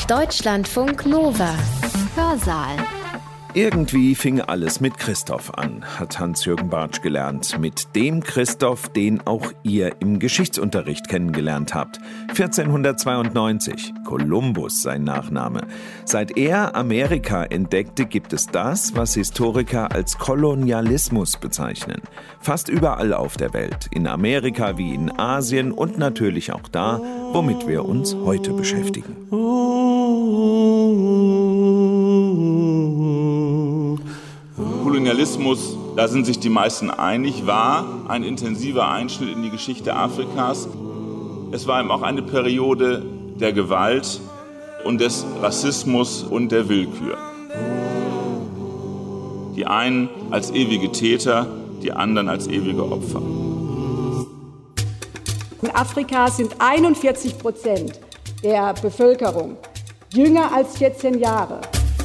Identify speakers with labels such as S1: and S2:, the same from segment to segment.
S1: Deutschlandfunk Nova. Hörsaal.
S2: Irgendwie fing alles mit Christoph an, hat Hans-Jürgen Bartsch gelernt. Mit dem Christoph, den auch ihr im Geschichtsunterricht kennengelernt habt. 1492, Kolumbus sein Nachname. Seit er Amerika entdeckte, gibt es das, was Historiker als Kolonialismus bezeichnen. Fast überall auf der Welt, in Amerika wie in Asien und natürlich auch da, womit wir uns heute beschäftigen.
S3: Kolonialismus, da sind sich die meisten einig, war ein intensiver Einschnitt in die Geschichte Afrikas. Es war eben auch eine Periode der Gewalt und des Rassismus und der Willkür. Die einen als ewige Täter, die anderen als ewige Opfer.
S4: In Afrika sind 41% der Bevölkerung jünger als 14 Jahre.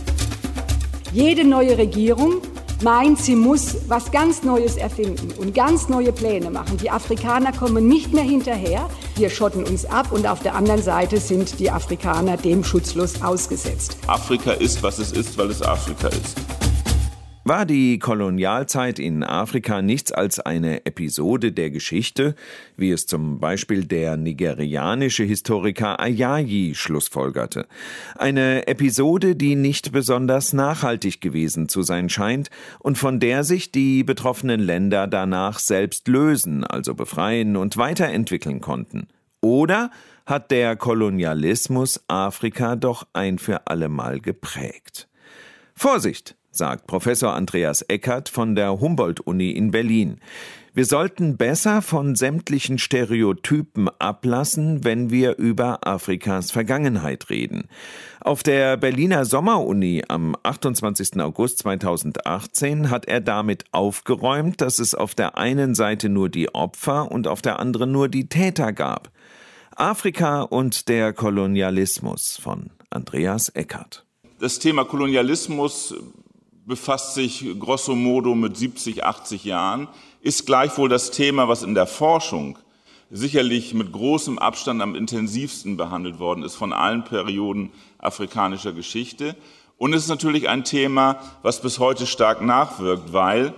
S4: Jede neue Regierung meint, sie muss was ganz Neues erfinden und ganz neue Pläne machen. Die Afrikaner kommen nicht mehr hinterher. Wir schotten uns ab und auf der anderen Seite sind die Afrikaner dem schutzlos ausgesetzt.
S3: Afrika ist, was es ist, weil es Afrika ist.
S2: War die Kolonialzeit in Afrika nichts als eine Episode der Geschichte, wie es zum Beispiel der nigerianische Historiker Ajayi schlussfolgerte? Eine Episode, die nicht besonders nachhaltig gewesen zu sein scheint und von der sich die betroffenen Länder danach selbst lösen, also befreien und weiterentwickeln konnten. Oder hat der Kolonialismus Afrika doch ein für allemal geprägt? Vorsicht! Sagt Professor Andreas Eckert von der Humboldt-Uni in Berlin. Wir sollten besser von sämtlichen Stereotypen ablassen, wenn wir über Afrikas Vergangenheit reden. Auf der Berliner Sommeruni am 28. August 2018 hat er damit aufgeräumt, dass es auf der einen Seite nur die Opfer und auf der anderen nur die Täter gab. Afrika und der Kolonialismus von Andreas Eckert.
S3: Das Thema Kolonialismus befasst sich grosso modo mit 70, 80 Jahren, ist gleichwohl das Thema, was in der Forschung sicherlich mit großem Abstand am intensivsten behandelt worden ist von allen Perioden afrikanischer Geschichte. Und es ist natürlich ein Thema, was bis heute stark nachwirkt, weil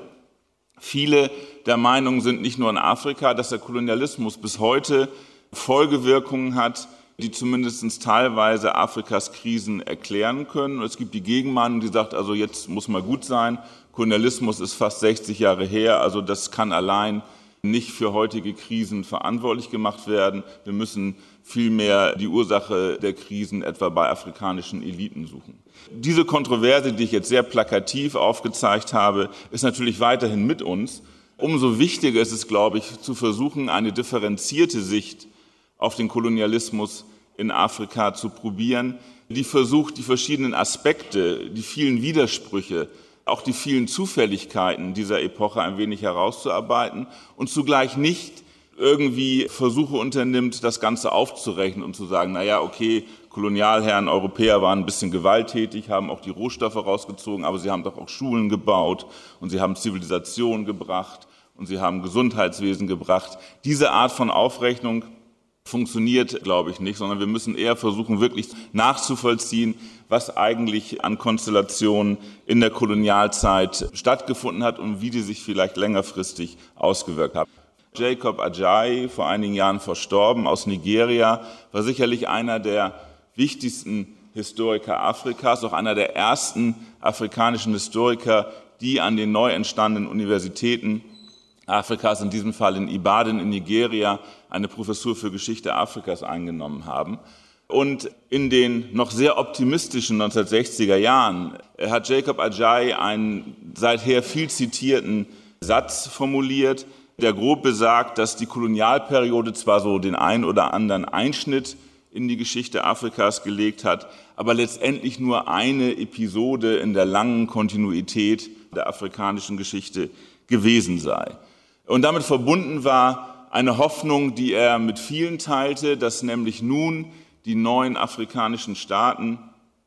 S3: viele der Meinung sind, nicht nur in Afrika, dass der Kolonialismus bis heute Folgewirkungen hat, die zumindest teilweise Afrikas Krisen erklären können. Und es gibt die Gegenmeinung, die sagt, also jetzt muss mal gut sein, Kolonialismus ist fast 60 Jahre her, also das kann allein nicht für heutige Krisen verantwortlich gemacht werden. Wir müssen vielmehr die Ursache der Krisen etwa bei afrikanischen Eliten suchen. Diese Kontroverse, die ich jetzt sehr plakativ aufgezeigt habe, ist natürlich weiterhin mit uns. Umso wichtiger ist es, glaube ich, zu versuchen, eine differenzierte Sicht auf den Kolonialismus in Afrika zu probieren, die versucht, die verschiedenen Aspekte, die vielen Widersprüche, auch die vielen Zufälligkeiten dieser Epoche ein wenig herauszuarbeiten und zugleich nicht irgendwie Versuche unternimmt, das Ganze aufzurechnen und zu sagen, naja, okay, Kolonialherren, Europäer waren ein bisschen gewalttätig, haben auch die Rohstoffe rausgezogen, aber sie haben doch auch Schulen gebaut und sie haben Zivilisation gebracht und sie haben Gesundheitswesen gebracht. Diese Art von Aufrechnung funktioniert, glaube ich, nicht, sondern wir müssen eher versuchen, wirklich nachzuvollziehen, was eigentlich an Konstellationen in der Kolonialzeit stattgefunden hat und wie die sich vielleicht längerfristig ausgewirkt haben. Jacob Ajayi, vor einigen Jahren verstorben, aus Nigeria, war sicherlich einer der wichtigsten Historiker Afrikas, auch einer der ersten afrikanischen Historiker, die an den neu entstandenen Universitäten Afrikas, in diesem Fall in Ibadan in Nigeria, eine Professur für Geschichte Afrikas eingenommen haben. Und in den noch sehr optimistischen 1960er Jahren hat Jacob Ajayi einen seither viel zitierten Satz formuliert, der grob besagt, dass die Kolonialperiode zwar so den ein oder anderen Einschnitt in die Geschichte Afrikas gelegt hat, aber letztendlich nur eine Episode in der langen Kontinuität der afrikanischen Geschichte gewesen sei. Und damit verbunden war eine Hoffnung, die er mit vielen teilte, dass nämlich nun die neuen afrikanischen Staaten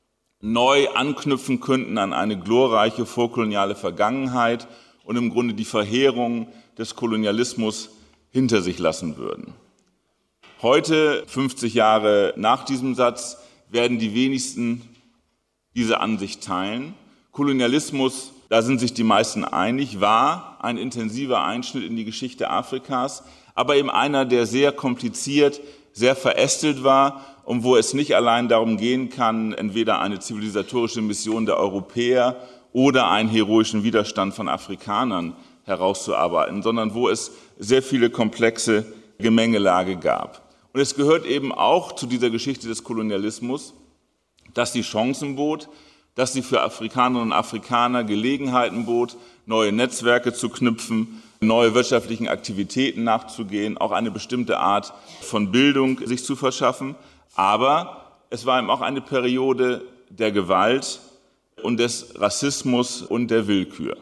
S3: neu anknüpfen könnten an eine glorreiche vorkoloniale Vergangenheit und im Grunde die Verheerung des Kolonialismus hinter sich lassen würden. Heute, 50 Jahre nach diesem Satz, werden die wenigsten diese Ansicht teilen. Kolonialismus, da sind sich die meisten einig, war ein intensiver Einschnitt in die Geschichte Afrikas, aber eben einer, der sehr kompliziert, sehr verästelt war und wo es nicht allein darum gehen kann, entweder eine zivilisatorische Mission der Europäer oder einen heroischen Widerstand von Afrikanern herauszuarbeiten, sondern wo es sehr viele komplexe Gemengelage gab. Und es gehört eben auch zu dieser Geschichte des Kolonialismus, dass sie Chancen bot, dass sie für Afrikanerinnen und Afrikaner Gelegenheiten bot, neue Netzwerke zu knüpfen, neue wirtschaftlichen Aktivitäten nachzugehen, auch eine bestimmte Art von Bildung sich zu verschaffen. Aber es war eben auch eine Periode der Gewalt und des Rassismus und der Willkür.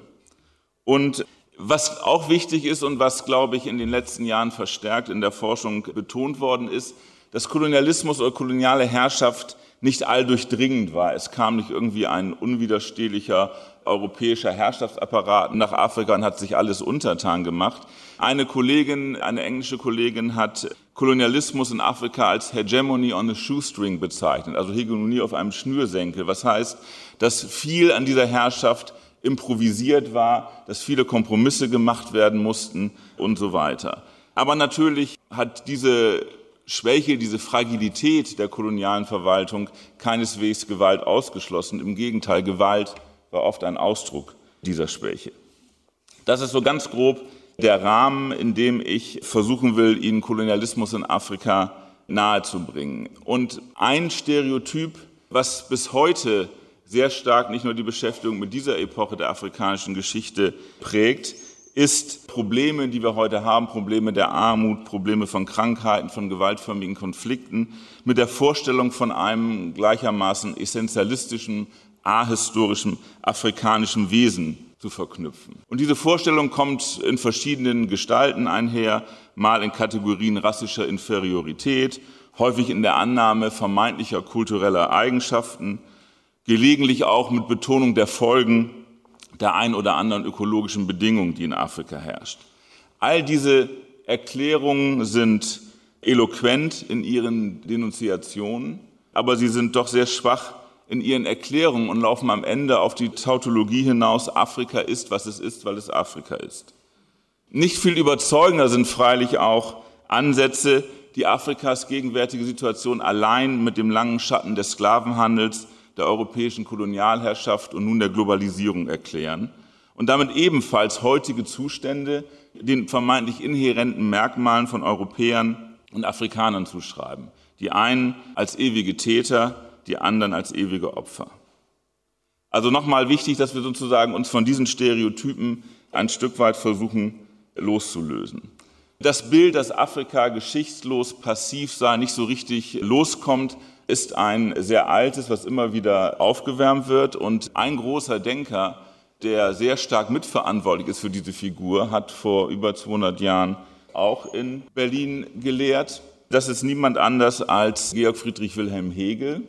S3: Und was auch wichtig ist und was, glaube ich, in den letzten Jahren verstärkt in der Forschung betont worden ist, dass Kolonialismus oder koloniale Herrschaft nicht alldurchdringend war. Es kam nicht irgendwie ein unwiderstehlicher europäischer Herrschaftsapparat nach Afrika und hat sich alles untertan gemacht. Eine englische Kollegin hat Kolonialismus in Afrika als Hegemony on a Shoestring bezeichnet, also Hegemonie auf einem Schnürsenkel. Was heißt, dass viel an dieser Herrschaft improvisiert war, dass viele Kompromisse gemacht werden mussten und so weiter. Aber natürlich hat diese Schwäche, diese Fragilität der kolonialen Verwaltung keineswegs Gewalt ausgeschlossen. Im Gegenteil, Gewalt war oft ein Ausdruck dieser Schwäche. Das ist so ganz grob der Rahmen, in dem ich versuchen will, Ihnen Kolonialismus in Afrika nahezubringen. Und ein Stereotyp, was bis heute sehr stark nicht nur die Beschäftigung mit dieser Epoche der afrikanischen Geschichte prägt, ist Probleme, die wir heute haben, Probleme der Armut, Probleme von Krankheiten, von gewaltförmigen Konflikten, mit der Vorstellung von einem gleichermaßen essentialistischen, ahistorischen, afrikanischen Wesen zu verknüpfen. Und diese Vorstellung kommt in verschiedenen Gestalten einher, mal in Kategorien rassischer Inferiorität, häufig in der Annahme vermeintlicher kultureller Eigenschaften, gelegentlich auch mit Betonung der Folgen der ein oder anderen ökologischen Bedingungen, die in Afrika herrscht. All diese Erklärungen sind eloquent in ihren Denunziationen, aber sie sind doch sehr schwach in ihren Erklärungen und laufen am Ende auf die Tautologie hinaus, Afrika ist, was es ist, weil es Afrika ist. Nicht viel überzeugender sind freilich auch Ansätze, die Afrikas gegenwärtige Situation allein mit dem langen Schatten des Sklavenhandels, der europäischen Kolonialherrschaft und nun der Globalisierung erklären und damit ebenfalls heutige Zustände den vermeintlich inhärenten Merkmalen von Europäern und Afrikanern zuschreiben. Die einen als ewige Täter, die anderen als ewige Opfer. Also nochmal wichtig, dass wir sozusagen uns von diesen Stereotypen ein Stück weit versuchen loszulösen. Das Bild, dass Afrika geschichtslos passiv sei, nicht so richtig loskommt, ist ein sehr altes, was immer wieder aufgewärmt wird. Und ein großer Denker, der sehr stark mitverantwortlich ist für diese Figur, hat vor über 200 Jahren auch in Berlin gelehrt. Das ist niemand anders als Georg Friedrich Wilhelm Hegel.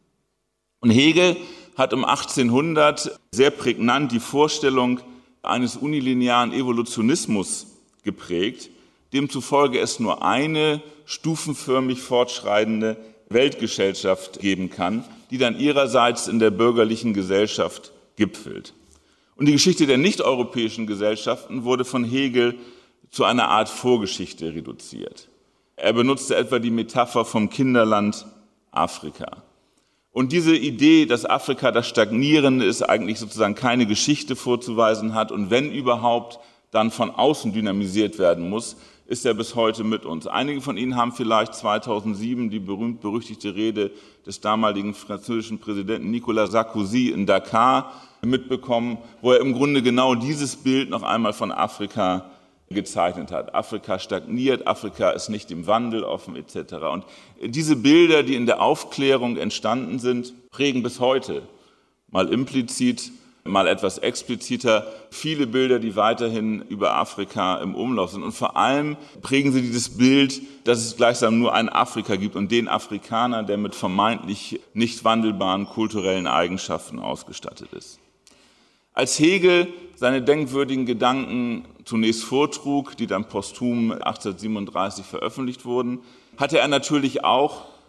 S3: Und Hegel hat um 1800 sehr prägnant die Vorstellung eines unilinearen Evolutionismus geprägt, demzufolge es nur eine stufenförmig fortschreitende Weltgesellschaft geben kann, die dann ihrerseits in der bürgerlichen Gesellschaft gipfelt. Und die Geschichte der nicht-europäischen Gesellschaften wurde von Hegel zu einer Art Vorgeschichte reduziert. Er benutzte etwa die Metapher vom Kinderland Afrika. Und diese Idee, dass Afrika das Stagnierende ist, eigentlich sozusagen keine Geschichte vorzuweisen hat und wenn überhaupt, dann von außen dynamisiert werden muss, ist er bis heute mit uns. Einige von Ihnen haben vielleicht 2007 die berühmt-berüchtigte Rede des damaligen französischen Präsidenten Nicolas Sarkozy in Dakar mitbekommen, wo er im Grunde genau dieses Bild noch einmal von Afrika gezeichnet hat. Afrika stagniert, Afrika ist nicht dem Wandel offen etc. Und diese Bilder, die in der Aufklärung entstanden sind, prägen bis heute, mal implizit, mal etwas expliziter, viele Bilder, die weiterhin über Afrika im Umlauf sind. Und vor allem prägen sie dieses Bild, dass es gleichsam nur ein Afrika gibt und den Afrikaner, der mit vermeintlich nicht wandelbaren kulturellen Eigenschaften ausgestattet ist. Als Hegel seine denkwürdigen Gedanken zunächst vortrug, die dann posthum 1837 veröffentlicht wurden, hatte er natürlich auch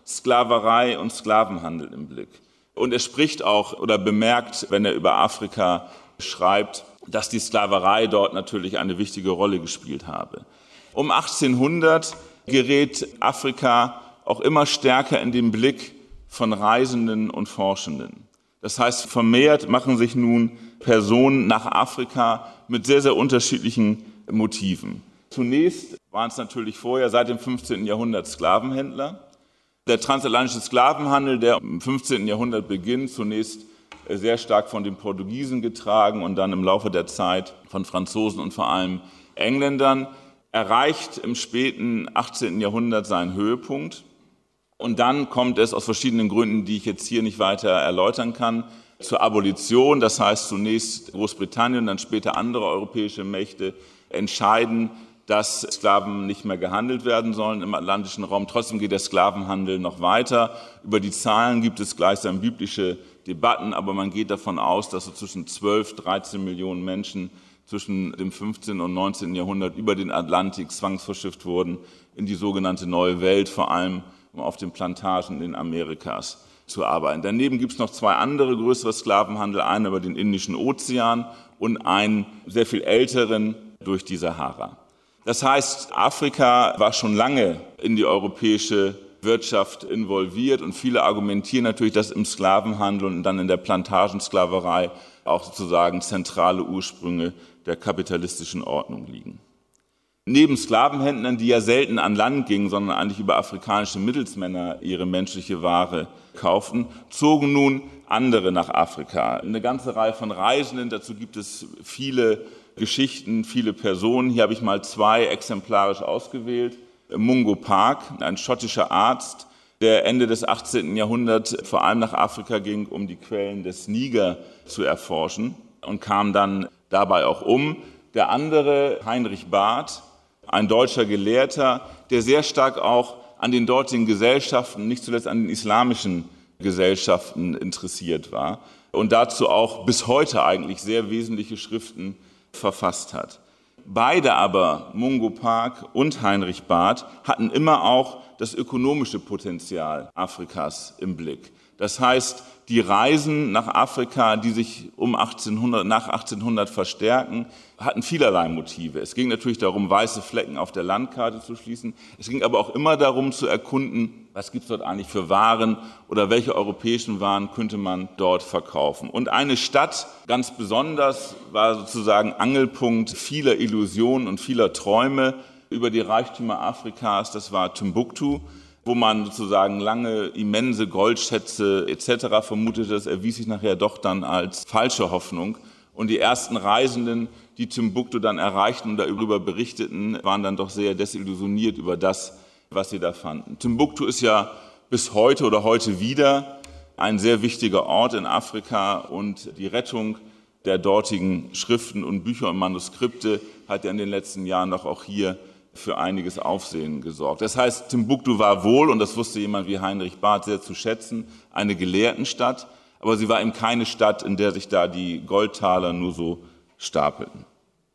S3: Sklaverei und Sklavenhandel im Blick. Und er spricht auch oder bemerkt, wenn er über Afrika schreibt, dass die Sklaverei dort natürlich eine wichtige Rolle gespielt habe. Um 1800 gerät Afrika auch immer stärker in den Blick von Reisenden und Forschenden. Das heißt, vermehrt machen sich nun Personen nach Afrika mit sehr, sehr unterschiedlichen Motiven. Zunächst waren es natürlich vorher seit dem 15. Jahrhundert Sklavenhändler. Der transatlantische Sklavenhandel, der im 15. Jahrhundert beginnt, zunächst sehr stark von den Portugiesen getragen und dann im Laufe der Zeit von Franzosen und vor allem Engländern, erreicht im späten 18. Jahrhundert seinen Höhepunkt. Und dann kommt es aus verschiedenen Gründen, die ich jetzt hier nicht weiter erläutern kann, zur Abolition. Das heißt, zunächst Großbritannien, dann später andere europäische Mächte entscheiden, dass Sklaven nicht mehr gehandelt werden sollen im atlantischen Raum. Trotzdem geht der Sklavenhandel noch weiter. Über die Zahlen gibt es gleichsam biblische Debatten, aber man geht davon aus, dass so zwischen 12, 13 Millionen Menschen zwischen dem 15. und 19. Jahrhundert über den Atlantik zwangsverschifft wurden in die sogenannte Neue Welt, vor allem um auf den Plantagen in Amerikas zu arbeiten. Daneben gibt es noch zwei andere größere Sklavenhandel, einen über den Indischen Ozean und einen sehr viel älteren durch die Sahara. Das heißt, Afrika war schon lange in die europäische Wirtschaft involviert und viele argumentieren natürlich, dass im Sklavenhandel und dann in der Plantagensklaverei auch sozusagen zentrale Ursprünge der kapitalistischen Ordnung liegen. Neben Sklavenhändlern, die ja selten an Land gingen, sondern eigentlich über afrikanische Mittelsmänner ihre menschliche Ware kauften, zogen nun andere nach Afrika. Eine ganze Reihe von Reisenden, dazu gibt es viele Geschichten, viele Personen. Hier habe ich mal zwei exemplarisch ausgewählt. Mungo Park, ein schottischer Arzt, der Ende des 18. Jahrhunderts vor allem nach Afrika ging, um die Quellen des Niger zu erforschen und kam dann dabei auch um. Der andere, Heinrich Barth, ein deutscher Gelehrter, der sehr stark auch an den dortigen Gesellschaften, nicht zuletzt an den islamischen Gesellschaften interessiert war und dazu auch bis heute eigentlich sehr wesentliche Schriften verfasst hat. Beide aber, Mungo Park und Heinrich Barth, hatten immer auch das ökonomische Potenzial Afrikas im Blick. Das heißt, die Reisen nach Afrika, die sich nach 1800 verstärken, hatten vielerlei Motive. Es ging natürlich darum, weiße Flecken auf der Landkarte zu schließen. Es ging aber auch immer darum zu erkunden, was gibt es dort eigentlich für Waren oder welche europäischen Waren könnte man dort verkaufen. Und eine Stadt ganz besonders war sozusagen Angelpunkt vieler Illusionen und vieler Träume über die Reichtümer Afrikas, das war Timbuktu, wo man sozusagen lange immense Goldschätze etc. vermutete. Das erwies sich nachher doch dann als falsche Hoffnung. Und die ersten Reisenden, die Timbuktu dann erreichten und darüber berichteten, waren dann doch sehr desillusioniert über das, was sie da fanden. Timbuktu ist ja bis heute oder heute wieder ein sehr wichtiger Ort in Afrika und die Rettung der dortigen Schriften und Bücher und Manuskripte hat ja in den letzten Jahren doch auch hier für einiges Aufsehen gesorgt. Das heißt, Timbuktu war wohl, und das wusste jemand wie Heinrich Barth sehr zu schätzen, eine Gelehrtenstadt, aber sie war eben keine Stadt, in der sich da die Goldtaler nur so stapelten.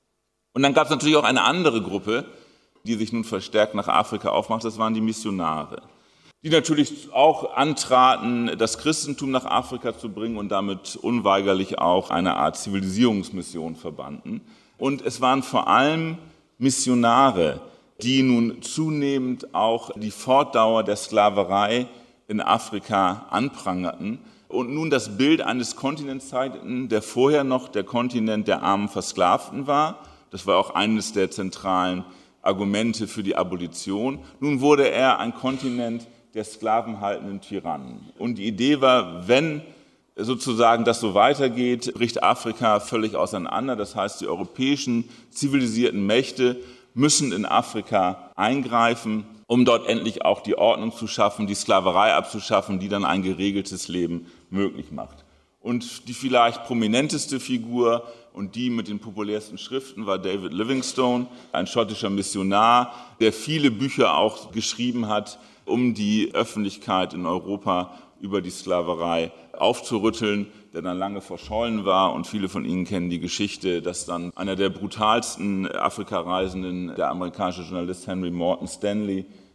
S3: Und dann gab es natürlich auch eine andere Gruppe, die sich nun verstärkt nach Afrika aufmacht, das waren die Missionare, die natürlich auch antraten, das Christentum nach Afrika zu bringen und damit unweigerlich auch eine Art Zivilisierungsmission verbanden. Und es waren vor allem Missionare, die nun zunehmend auch die Fortdauer der Sklaverei in Afrika anprangerten und nun das Bild eines Kontinents zeigten, der vorher noch der Kontinent der armen Versklavten war. Das war auch eines der zentralen Argumente für die Abolition. Nun wurde er ein Kontinent der sklavenhaltenden Tyrannen. Und die Idee war, wenn sozusagen das so weitergeht, bricht Afrika völlig auseinander. Das heißt, die europäischen zivilisierten Mächte müssen in Afrika eingreifen, um dort endlich auch die Ordnung zu schaffen, die Sklaverei abzuschaffen, die dann ein geregeltes Leben möglich macht. Und die vielleicht prominenteste Figur und die mit den populärsten Schriften war David Livingstone, ein schottischer Missionar, der viele Bücher auch geschrieben hat, um die Öffentlichkeit in Europa über die Sklaverei aufzurütteln, der dann lange verschollen war. Und viele von Ihnen kennen die Geschichte, dass dann einer der brutalsten Afrikareisenden, der amerikanische Journalist Henry Morton Stanley,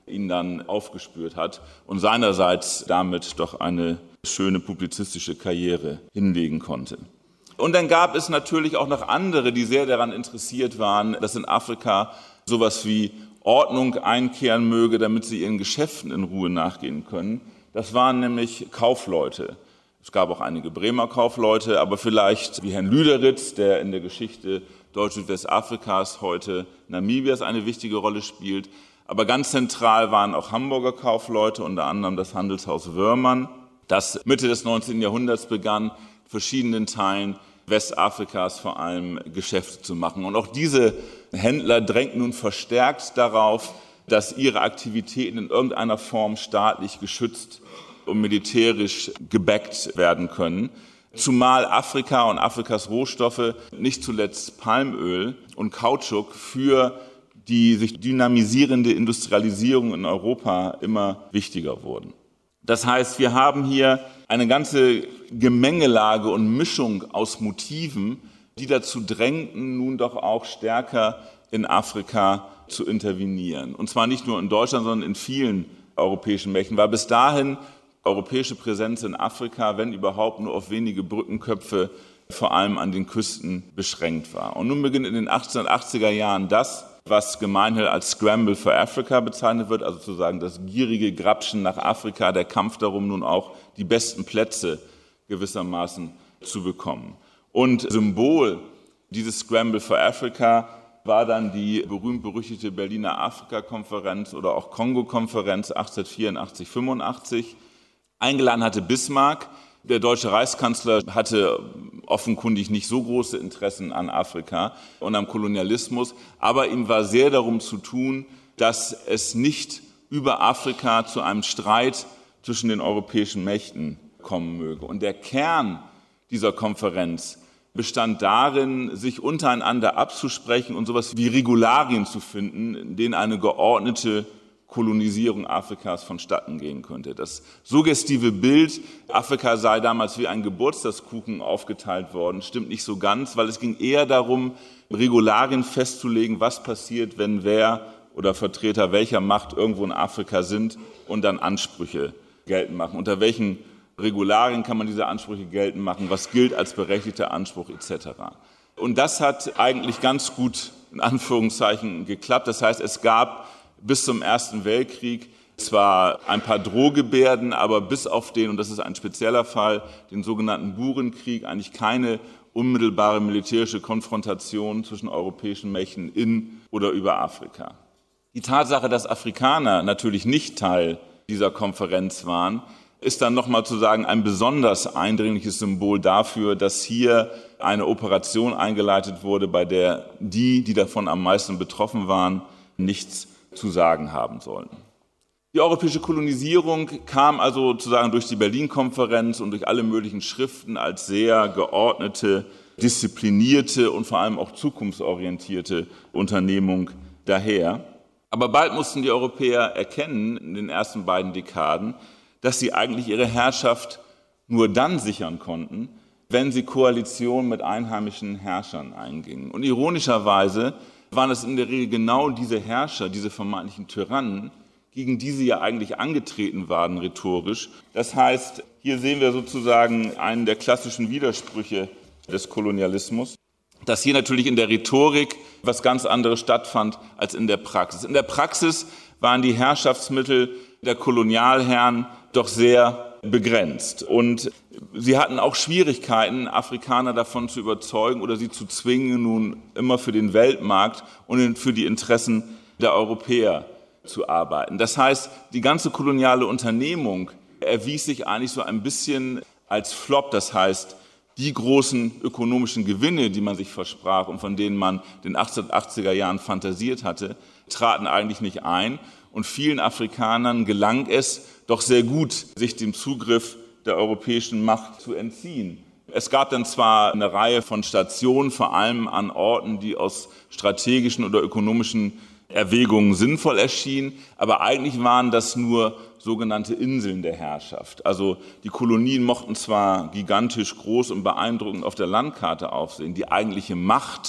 S3: ihn dann aufgespürt hat und seinerseits damit doch eine schöne publizistische Karriere hinlegen konnte. Und dann gab es natürlich auch noch andere, die sehr daran interessiert waren, dass in Afrika sowas wie Ordnung einkehren möge, damit sie ihren Geschäften in Ruhe nachgehen können. Das waren nämlich Kaufleute. Es gab auch einige Bremer Kaufleute, aber vielleicht wie Herrn Lüderitz, der in der Geschichte Deutsch-Südwestafrikas, heute Namibias, eine wichtige Rolle spielt. Aber ganz zentral waren auch Hamburger Kaufleute, unter anderem das Handelshaus Wörmann, das Mitte des 19. Jahrhunderts begann, verschiedenen Teilen Westafrikas vor allem Geschäfte zu machen. Und auch diese Händler drängten nun verstärkt darauf, dass ihre Aktivitäten in irgendeiner Form staatlich geschützt und militärisch gebackt werden können. Zumal Afrika und Afrikas Rohstoffe, nicht zuletzt Palmöl und Kautschuk, für die sich dynamisierende Industrialisierung in Europa immer wichtiger wurden. Das heißt, wir haben hier eine ganze Gemengelage und Mischung aus Motiven, die dazu drängten, nun doch auch stärker in Afrika zu intervenieren. Und zwar nicht nur in Deutschland, sondern in vielen europäischen Mächten, weil bis dahin europäische Präsenz in Afrika, wenn überhaupt, nur auf wenige Brückenköpfe, vor allem an den Küsten beschränkt war. Und nun beginnt in den 1880er Jahren das, was gemeinhin als Scramble for Africa bezeichnet wird, also sozusagen das gierige Grapschen nach Afrika, der Kampf darum, nun auch die besten Plätze gewissermaßen zu bekommen. Und Symbol dieses Scramble for Africa war dann die berühmt-berüchtigte Berliner Afrika-Konferenz oder auch Kongo-Konferenz 1884, 85. Eingeladen hatte Bismarck. Der deutsche Reichskanzler hatte offenkundig nicht so große Interessen an Afrika und am Kolonialismus, aber ihm war sehr darum zu tun, dass es nicht über Afrika zu einem Streit zwischen den europäischen Mächten kommen möge. Und der Kern dieser Konferenz bestand darin, sich untereinander abzusprechen und sowas wie Regularien zu finden, in denen eine geordnete Kolonisierung Afrikas vonstatten gehen könnte. Das suggestive Bild, Afrika sei damals wie ein Geburtstagskuchen aufgeteilt worden, stimmt nicht so ganz, weil es ging eher darum, Regularien festzulegen, was passiert, wenn wer oder Vertreter welcher Macht irgendwo in Afrika sind und dann Ansprüche geltend machen. Unter welchen Regularien kann man diese Ansprüche geltend machen, was gilt als berechtigter Anspruch etc. Und das hat eigentlich ganz gut in Anführungszeichen geklappt. Das heißt, es gab bis zum Ersten Weltkrieg zwar ein paar Drohgebärden, aber bis auf den, und das ist ein spezieller Fall, den sogenannten Burenkrieg, eigentlich keine unmittelbare militärische Konfrontation zwischen europäischen Mächten in oder über Afrika. Die Tatsache, dass Afrikaner natürlich nicht Teil dieser Konferenz waren, ist dann nochmal zu sagen ein besonders eindringliches Symbol dafür, dass hier eine Operation eingeleitet wurde, bei der die davon am meisten betroffen waren, nichts zu sagen haben sollten. Die europäische Kolonisierung kam also sozusagen durch die Berlin-Konferenz und durch alle möglichen Schriften als sehr geordnete, disziplinierte und vor allem auch zukunftsorientierte Unternehmung daher. Aber bald mussten die Europäer erkennen, in den ersten beiden Dekaden, dass sie eigentlich ihre Herrschaft nur dann sichern konnten, wenn sie Koalitionen mit einheimischen Herrschern eingingen. Und ironischerweise waren es in der Regel genau diese Herrscher, diese vermeintlichen Tyrannen, gegen die sie ja eigentlich angetreten waren rhetorisch. Das heißt, hier sehen wir sozusagen einen der klassischen Widersprüche des Kolonialismus, dass hier natürlich in der Rhetorik was ganz anderes stattfand als in der Praxis. In der Praxis waren die Herrschaftsmittel der Kolonialherren doch sehr begrenzt. Und sie hatten auch Schwierigkeiten, Afrikaner davon zu überzeugen oder sie zu zwingen, nun immer für den Weltmarkt und für die Interessen der Europäer zu arbeiten. Das heißt, die ganze koloniale Unternehmung erwies sich eigentlich so ein bisschen als Flop. Das heißt, die großen ökonomischen Gewinne, die man sich versprach und von denen man in den 1880er Jahren fantasiert hatte, traten eigentlich nicht ein. Und vielen Afrikanern gelang es doch sehr gut, sich dem Zugriff der europäischen Macht zu entziehen. Es gab dann zwar eine Reihe von Stationen, vor allem an Orten, die aus strategischen oder ökonomischen Erwägungen sinnvoll erschienen, aber eigentlich waren das nur sogenannte Inseln der Herrschaft. Also die Kolonien mochten zwar gigantisch groß und beeindruckend auf der Landkarte aufsehen, die eigentliche Macht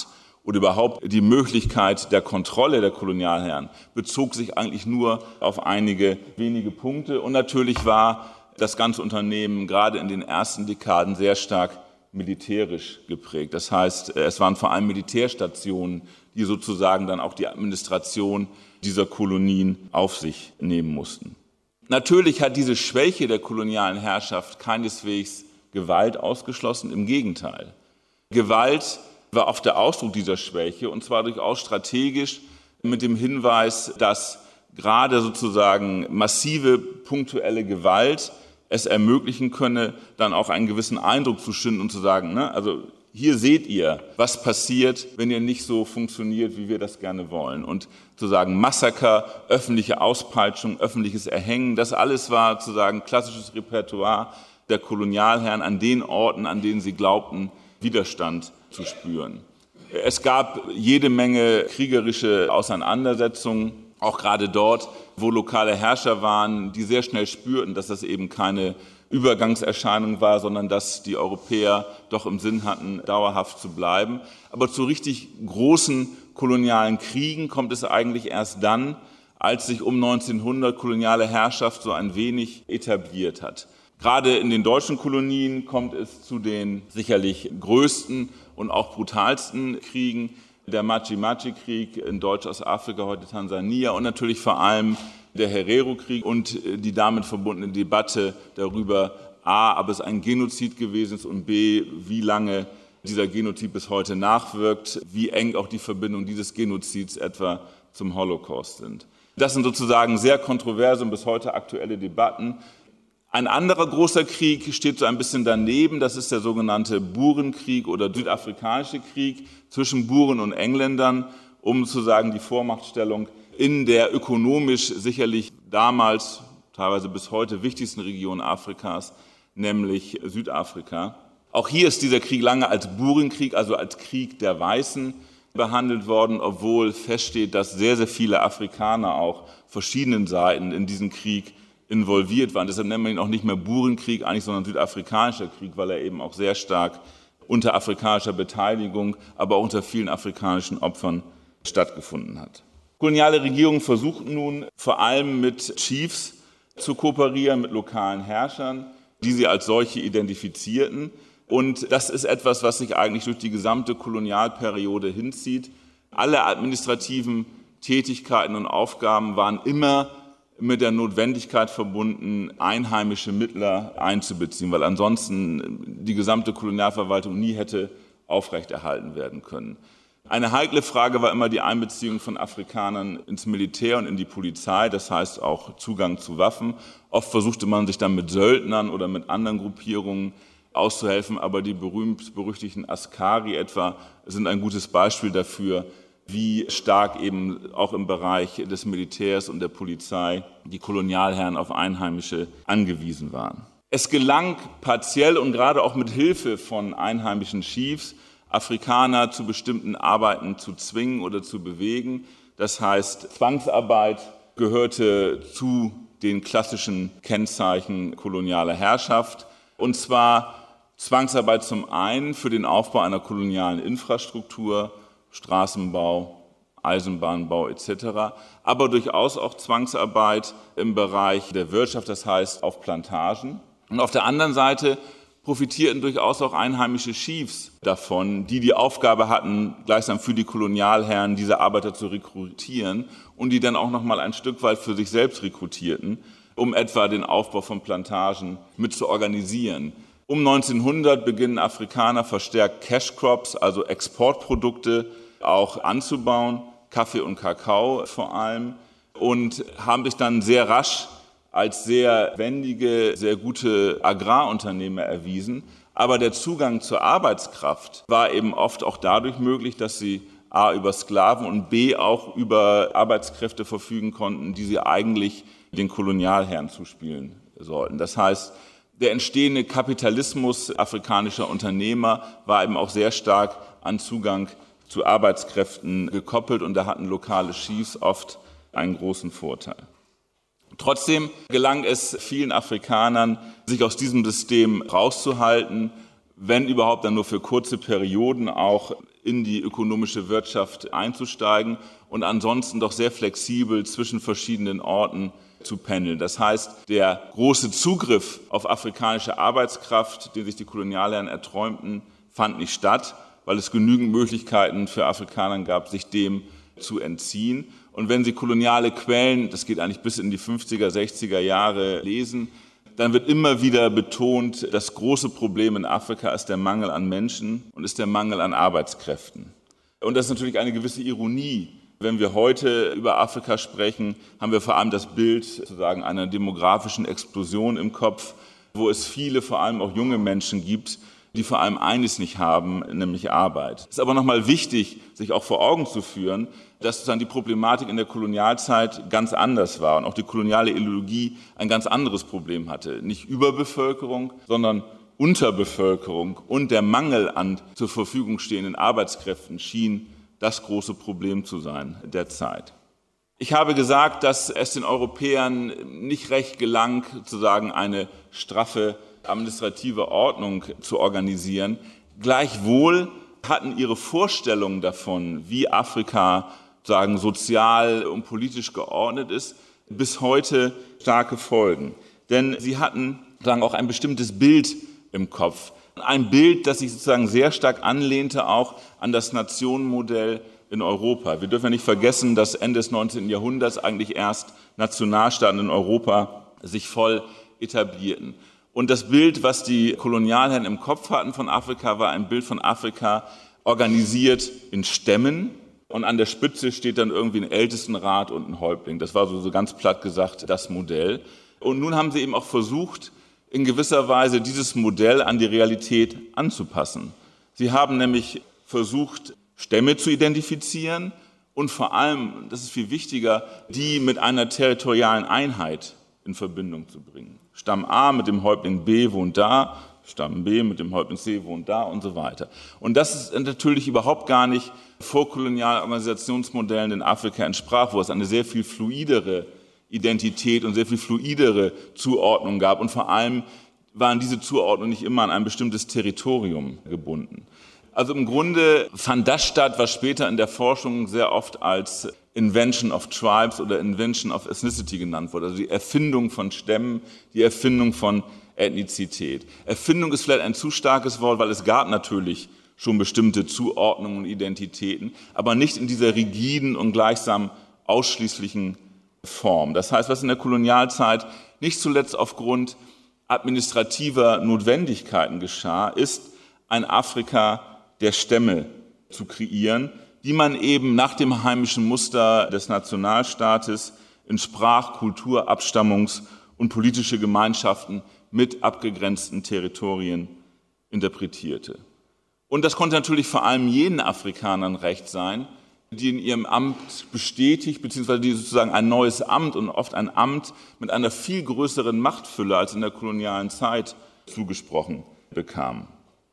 S3: oder überhaupt die Möglichkeit der Kontrolle der Kolonialherren bezog sich eigentlich nur auf einige wenige Punkte. Und natürlich war das ganze Unternehmen gerade in den ersten Dekaden sehr stark militärisch geprägt. Das heißt, es waren vor allem Militärstationen, die sozusagen dann auch die Administration dieser Kolonien auf sich nehmen mussten. Natürlich hat diese Schwäche der kolonialen Herrschaft keineswegs Gewalt ausgeschlossen, im Gegenteil. Gewalt war oft der Ausdruck dieser Schwäche und zwar durchaus strategisch mit dem Hinweis, dass gerade sozusagen massive punktuelle Gewalt es ermöglichen könne, dann auch einen gewissen Eindruck zu schinden und zu sagen, also hier seht ihr, was passiert, wenn ihr nicht so funktioniert, wie wir das gerne wollen. Und zu sagen Massaker, öffentliche Auspeitschung, öffentliches Erhängen, das alles war sozusagen klassisches Repertoire der Kolonialherren an den Orten, an denen sie glaubten, Widerstand zu spüren. Es gab jede Menge kriegerische Auseinandersetzungen, auch gerade dort, wo lokale Herrscher waren, die sehr schnell spürten, dass das eben keine Übergangserscheinung war, sondern dass die Europäer doch im Sinn hatten, dauerhaft zu bleiben. Aber zu richtig großen kolonialen Kriegen kommt es eigentlich erst dann, als sich um 1900 koloniale Herrschaft so ein wenig etabliert hat. Gerade in den deutschen Kolonien kommt es zu den sicherlich größten und auch brutalsten Kriegen. Der Maji-Maji-Krieg in Deutsch-Ostafrika, heute Tansania, und natürlich vor allem der Herero-Krieg und die damit verbundene Debatte darüber, a, ob es ein Genozid gewesen ist und b, wie lange dieser Genozid bis heute nachwirkt, wie eng auch die Verbindung dieses Genozids etwa zum Holocaust sind. Das sind sozusagen sehr kontroverse und bis heute aktuelle Debatten. Ein anderer großer Krieg steht so ein bisschen daneben, das ist der sogenannte Burenkrieg oder südafrikanische Krieg zwischen Buren und Engländern, um sozusagen die Vormachtstellung in der ökonomisch sicherlich damals, teilweise bis heute wichtigsten Region Afrikas, nämlich Südafrika. Auch hier ist dieser Krieg lange als Burenkrieg, also als Krieg der Weißen, behandelt worden, obwohl feststeht, dass sehr, sehr viele Afrikaner auch verschiedenen Seiten in diesen Krieg involviert waren. Deshalb nennt man ihn auch nicht mehr Burenkrieg eigentlich, sondern südafrikanischer Krieg, weil er eben auch sehr stark unter afrikanischer Beteiligung, aber auch unter vielen afrikanischen Opfern stattgefunden hat. Koloniale Regierungen versuchten nun vor allem mit Chiefs zu kooperieren, mit lokalen Herrschern, die sie als solche identifizierten. Und das ist etwas, was sich eigentlich durch die gesamte Kolonialperiode hinzieht. Alle administrativen Tätigkeiten und Aufgaben waren immer mit der Notwendigkeit verbunden, einheimische Mittler einzubeziehen, weil ansonsten die gesamte Kolonialverwaltung nie hätte aufrechterhalten werden können. Eine heikle Frage war immer die Einbeziehung von Afrikanern ins Militär und in die Polizei, das heißt auch Zugang zu Waffen. Oft versuchte man sich dann mit Söldnern oder mit anderen Gruppierungen auszuhelfen, aber die berühmt-berüchtigten Askari etwa sind ein gutes Beispiel dafür, wie stark eben auch im Bereich des Militärs und der Polizei die Kolonialherren auf Einheimische angewiesen waren. Es gelang partiell und gerade auch mit Hilfe von einheimischen Chiefs, Afrikaner zu bestimmten Arbeiten zu zwingen oder zu bewegen. Das heißt, Zwangsarbeit gehörte zu den klassischen Kennzeichen kolonialer Herrschaft. Und zwar Zwangsarbeit zum einen für den Aufbau einer kolonialen Infrastruktur, Straßenbau, Eisenbahnbau etc., aber durchaus auch Zwangsarbeit im Bereich der Wirtschaft, das heißt auf Plantagen. Und auf der anderen Seite profitierten durchaus auch einheimische Chiefs davon, die die Aufgabe hatten, gleichsam für die Kolonialherren diese Arbeiter zu rekrutieren und die dann auch noch mal ein Stück weit für sich selbst rekrutierten, um etwa den Aufbau von Plantagen mit zu organisieren. Um 1900 beginnen Afrikaner verstärkt Cash Crops, also Exportprodukte, auch anzubauen, Kaffee und Kakao vor allem, und haben sich dann sehr rasch als sehr wendige, sehr gute Agrarunternehmer erwiesen. Aber der Zugang zur Arbeitskraft war eben oft auch dadurch möglich, dass sie a. über Sklaven und b. auch über Arbeitskräfte verfügen konnten, die sie eigentlich den Kolonialherren zuspielen sollten. Das heißt, der entstehende Kapitalismus afrikanischer Unternehmer war eben auch sehr stark an Zugang zu Arbeitskräften gekoppelt und da hatten lokale Chiefs oft einen großen Vorteil. Trotzdem gelang es vielen Afrikanern, sich aus diesem System rauszuhalten, wenn überhaupt dann nur für kurze Perioden auch in die ökonomische Wirtschaft einzusteigen und ansonsten doch sehr flexibel zwischen verschiedenen Orten zu pendeln. Das heißt, der große Zugriff auf afrikanische Arbeitskraft, den sich die Kolonialherren erträumten, fand nicht statt, weil es genügend Möglichkeiten für Afrikaner gab, sich dem zu entziehen. Und wenn Sie koloniale Quellen, das geht eigentlich bis in die 50er, 60er Jahre, lesen, dann wird immer wieder betont, das große Problem in Afrika ist der Mangel an Menschen und ist der Mangel an Arbeitskräften. Und das ist natürlich eine gewisse Ironie. Wenn wir heute über Afrika sprechen, haben wir vor allem das Bild sozusagen einer demografischen Explosion im Kopf, wo es viele, vor allem auch junge Menschen gibt, die vor allem eines nicht haben, nämlich Arbeit. Es ist aber nochmal wichtig, sich auch vor Augen zu führen, dass sozusagen die Problematik in der Kolonialzeit ganz anders war und auch die koloniale Ideologie ein ganz anderes Problem hatte. Nicht Überbevölkerung, sondern Unterbevölkerung und der Mangel an zur Verfügung stehenden Arbeitskräften schien das große Problem zu sein der Zeit. Ich habe gesagt, dass es den Europäern nicht recht gelang, sozusagen eine straffe administrative Ordnung zu organisieren. Gleichwohl hatten ihre Vorstellungen davon, wie Afrika sagen, sozial und politisch geordnet ist, bis heute starke Folgen. Denn sie hatten sagen, auch ein bestimmtes Bild im Kopf. Ein Bild, das sich sozusagen sehr stark anlehnte auch an das Nationenmodell in Europa. Wir dürfen ja nicht vergessen, dass Ende des 19. Jahrhunderts eigentlich erst Nationalstaaten in Europa sich voll etablierten. Und das Bild, was die Kolonialherren im Kopf hatten von Afrika, war ein Bild von Afrika organisiert in Stämmen. Und an der Spitze steht dann irgendwie ein Ältestenrat und ein Häuptling. Das war so ganz platt gesagt das Modell. Und nun haben sie eben auch versucht, in gewisser Weise dieses Modell an die Realität anzupassen. Sie haben nämlich versucht, Stämme zu identifizieren und vor allem, das ist viel wichtiger, die mit einer territorialen Einheit in Verbindung zu bringen. Stamm A mit dem Häuptling B wohnt da, Stamm B mit dem Häuptling C wohnt da und so weiter. Und das ist natürlich überhaupt gar nicht vorkolonialen Organisationsmodellen in Afrika entsprach, wo es eine sehr viel fluidere Identität und sehr viel fluidere Zuordnung gab. Und vor allem waren diese Zuordnungen nicht immer an ein bestimmtes Territorium gebunden. Also im Grunde fand das statt, was später in der Forschung sehr oft als Invention of Tribes oder Invention of Ethnicity genannt wurde. Also die Erfindung von Stämmen, die Erfindung von Ethnizität. Erfindung ist vielleicht ein zu starkes Wort, weil es gab natürlich schon bestimmte Zuordnungen und Identitäten, aber nicht in dieser rigiden und gleichsam ausschließlichen Form. Das heißt, was in der Kolonialzeit nicht zuletzt aufgrund administrativer Notwendigkeiten geschah, ist ein Afrika der Stämme zu kreieren, die man eben nach dem heimischen Muster des Nationalstaates in Sprach-, Kultur-, Abstammungs- und politische Gemeinschaften mit abgegrenzten Territorien interpretierte. Und das konnte natürlich vor allem jenen Afrikanern recht sein, die in ihrem Amt bestätigt, beziehungsweise die sozusagen ein neues Amt und oft ein Amt mit einer viel größeren Machtfülle als in der kolonialen Zeit zugesprochen bekamen.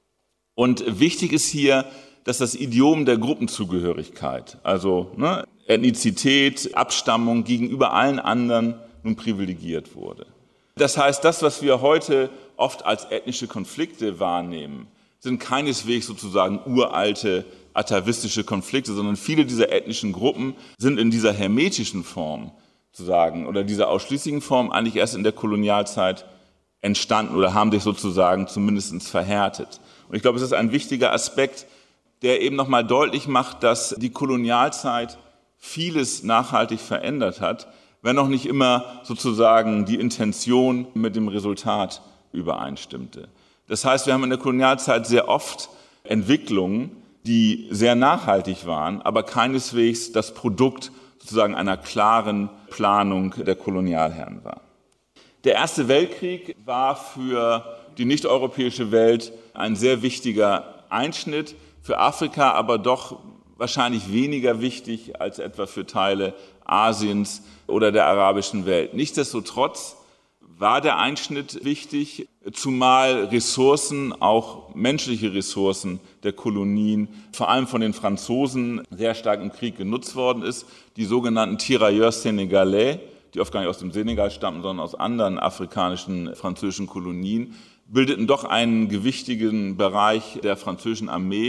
S3: Und wichtig ist hier, dass das Idiom der Gruppenzugehörigkeit, also Ethnizität, Abstammung gegenüber allen anderen nun privilegiert wurde. Das heißt, das, was wir heute oft als ethnische Konflikte wahrnehmen, sind keineswegs sozusagen uralte atavistische Konflikte, sondern viele dieser ethnischen Gruppen sind in dieser hermetischen Form sozusagen oder dieser ausschließlichen Form eigentlich erst in der Kolonialzeit entstanden oder haben sich sozusagen zumindest verhärtet. Und ich glaube, es ist ein wichtiger Aspekt, der eben nochmal deutlich macht, dass die Kolonialzeit vieles nachhaltig verändert hat, wenn auch nicht immer sozusagen die Intention mit dem Resultat übereinstimmte. Das heißt, wir haben in der Kolonialzeit sehr oft Entwicklungen, die sehr nachhaltig waren, aber keineswegs das Produkt sozusagen einer klaren Planung der Kolonialherren war. Der Erste Weltkrieg war für die nicht-europäische Welt ein sehr wichtiger Einschnitt, für Afrika aber doch wahrscheinlich weniger wichtig als etwa für Teile Asiens oder der arabischen Welt. Nichtsdestotrotz war der Einschnitt wichtig, zumal Ressourcen, auch menschliche Ressourcen der Kolonien, vor allem von den Franzosen sehr stark im Krieg genutzt worden ist. Die sogenannten Tirailleurs sénégalais, die oft gar nicht aus dem Senegal stammten, sondern aus anderen afrikanischen französischen Kolonien, bildeten doch einen gewichtigen Bereich der französischen Armee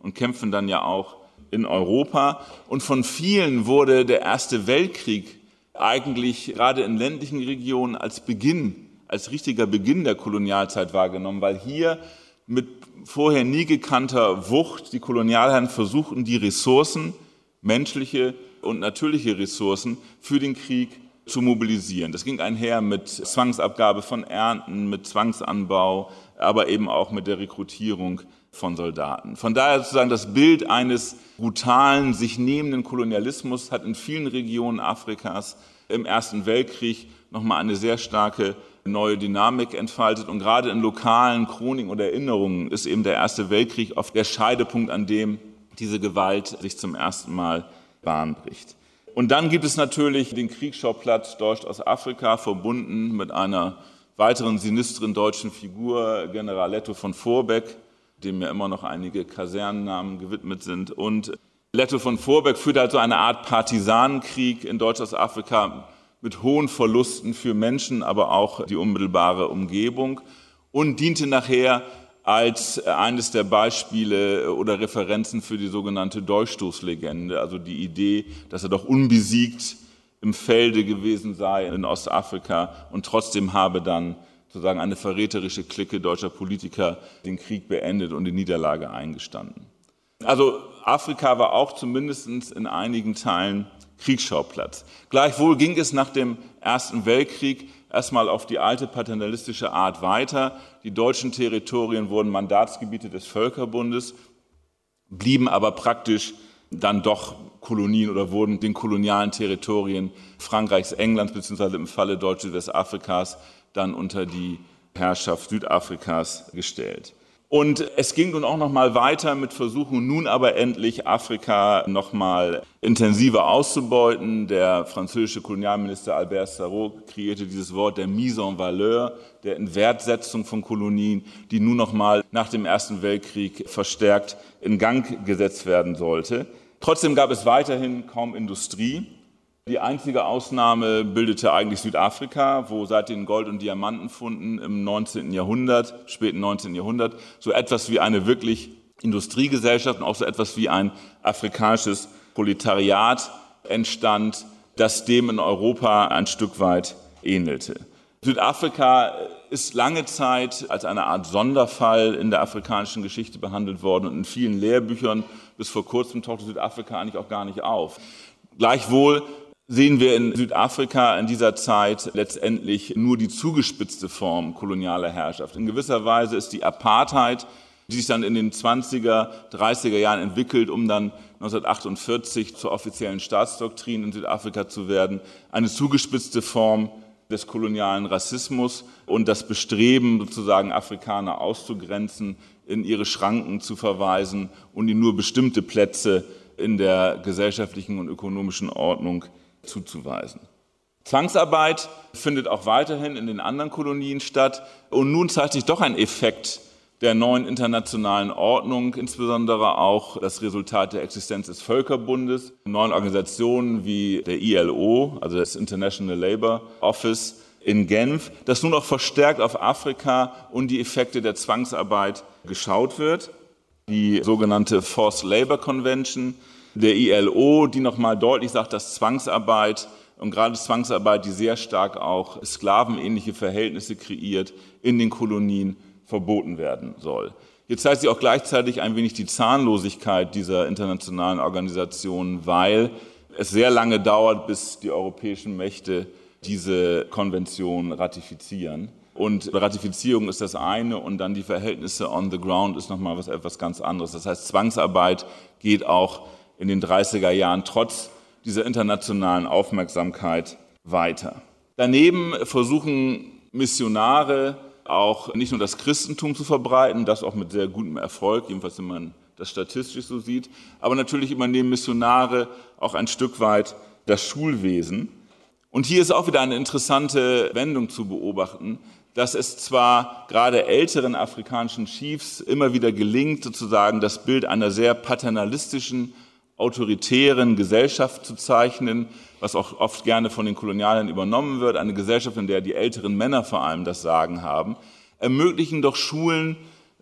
S3: und kämpfen dann ja auch in Europa. Und von vielen wurde der Erste Weltkrieg eigentlich gerade in ländlichen Regionen als richtiger Beginn der Kolonialzeit wahrgenommen, weil hier mit vorher nie gekannter Wucht die Kolonialherren versuchten, die Ressourcen, menschliche und natürliche Ressourcen, für den Krieg zu mobilisieren. Das ging einher mit Zwangsabgabe von Ernten, mit Zwangsanbau, aber eben auch mit der Rekrutierung von Soldaten. Von daher sozusagen das Bild eines brutalen, sich nehmenden Kolonialismus hat in vielen Regionen Afrikas im Ersten Weltkrieg nochmal eine sehr starke neue Dynamik entfaltet. Und gerade in lokalen Chroniken und Erinnerungen ist eben der Erste Weltkrieg oft der Scheidepunkt, an dem diese Gewalt sich zum ersten Mal Bahn bricht. Und dann gibt es natürlich den Kriegsschauplatz Deutsch-Ostafrika, verbunden mit einer weiteren sinistren deutschen Figur, General Lettow von Vorbeck, dem ja immer noch einige Kasernennamen gewidmet sind. Und Lettow von Vorbeck führte also eine Art Partisanenkrieg in Deutsch-Ostafrika mit hohen Verlusten für Menschen, aber auch die unmittelbare Umgebung und diente nachher als eines der Beispiele oder Referenzen für die sogenannte Dolchstoßlegende, also die Idee, dass er doch unbesiegt im Felde gewesen sei in Ostafrika und trotzdem habe dann sozusagen eine verräterische Clique deutscher Politiker den Krieg beendet und die Niederlage eingestanden. Also Afrika war auch zumindest in einigen Teilen Kriegsschauplatz. Gleichwohl ging es nach dem Ersten Weltkrieg erstmal auf die alte paternalistische Art weiter. Die deutschen Territorien wurden Mandatsgebiete des Völkerbundes, blieben aber praktisch dann doch Kolonien oder wurden den kolonialen Territorien Frankreichs, Englands beziehungsweise im Falle Deutsch-Westafrikas dann unter die Herrschaft Südafrikas gestellt. Und es ging nun auch noch mal weiter mit Versuchen, nun aber endlich Afrika noch mal intensiver auszubeuten. Der französische Kolonialminister Albert Sarraut kreierte dieses Wort der Mise en Valeur, der Inwertsetzung von Kolonien, die nun noch mal nach dem Ersten Weltkrieg verstärkt in Gang gesetzt werden sollte. Trotzdem gab es weiterhin kaum Industrie. Die einzige Ausnahme bildete eigentlich Südafrika, wo seit den Gold- und Diamantenfunden im 19. Jahrhundert, späten 19. Jahrhundert, so etwas wie eine wirklich Industriegesellschaft und auch so etwas wie ein afrikanisches Proletariat entstand, das dem in Europa ein Stück weit ähnelte. Südafrika ist lange Zeit als eine Art Sonderfall in der afrikanischen Geschichte behandelt worden und in vielen Lehrbüchern bis vor kurzem tauchte Südafrika eigentlich auch gar nicht auf. Gleichwohl sehen wir in Südafrika in dieser Zeit letztendlich nur die zugespitzte Form kolonialer Herrschaft. In gewisser Weise ist die Apartheid, die sich dann in den 20er, 30er Jahren entwickelt, um dann 1948 zur offiziellen Staatsdoktrin in Südafrika zu werden, eine zugespitzte Form des kolonialen Rassismus und das Bestreben, sozusagen Afrikaner auszugrenzen, in ihre Schranken zu verweisen und ihnen nur bestimmte Plätze in der gesellschaftlichen und ökonomischen Ordnung zuzuweisen. Zwangsarbeit findet auch weiterhin in den anderen Kolonien statt. Und nun zeigt sich doch ein Effekt der neuen internationalen Ordnung, insbesondere auch das Resultat der Existenz des Völkerbundes, neuen Organisationen wie der ILO, also das International Labour Office in Genf, das nun auch verstärkt auf Afrika und die Effekte der Zwangsarbeit geschaut wird. Die sogenannte Forced Labour Convention der ILO, die nochmal deutlich sagt, dass Zwangsarbeit und gerade Zwangsarbeit, die sehr stark auch sklavenähnliche Verhältnisse kreiert, in den Kolonien verboten werden soll. Hier zeigt sich auch gleichzeitig ein wenig die Zahnlosigkeit dieser internationalen Organisationen, weil es sehr lange dauert, bis die europäischen Mächte diese Konvention ratifizieren. Und Ratifizierung ist das eine und dann die Verhältnisse on the ground ist nochmal etwas ganz anderes. Das heißt, Zwangsarbeit geht auch in den 30er Jahren trotz dieser internationalen Aufmerksamkeit weiter. Daneben versuchen Missionare auch nicht nur das Christentum zu verbreiten, das auch mit sehr gutem Erfolg, jedenfalls wenn man das statistisch so sieht, aber natürlich übernehmen Missionare auch ein Stück weit das Schulwesen. Und hier ist auch wieder eine interessante Wendung zu beobachten, dass es zwar gerade älteren afrikanischen Chiefs immer wieder gelingt, sozusagen das Bild einer sehr paternalistischen, autoritären Gesellschaft zu zeichnen, was auch oft gerne von den Kolonialern übernommen wird, eine Gesellschaft, in der die älteren Männer vor allem das Sagen haben, ermöglichen doch Schulen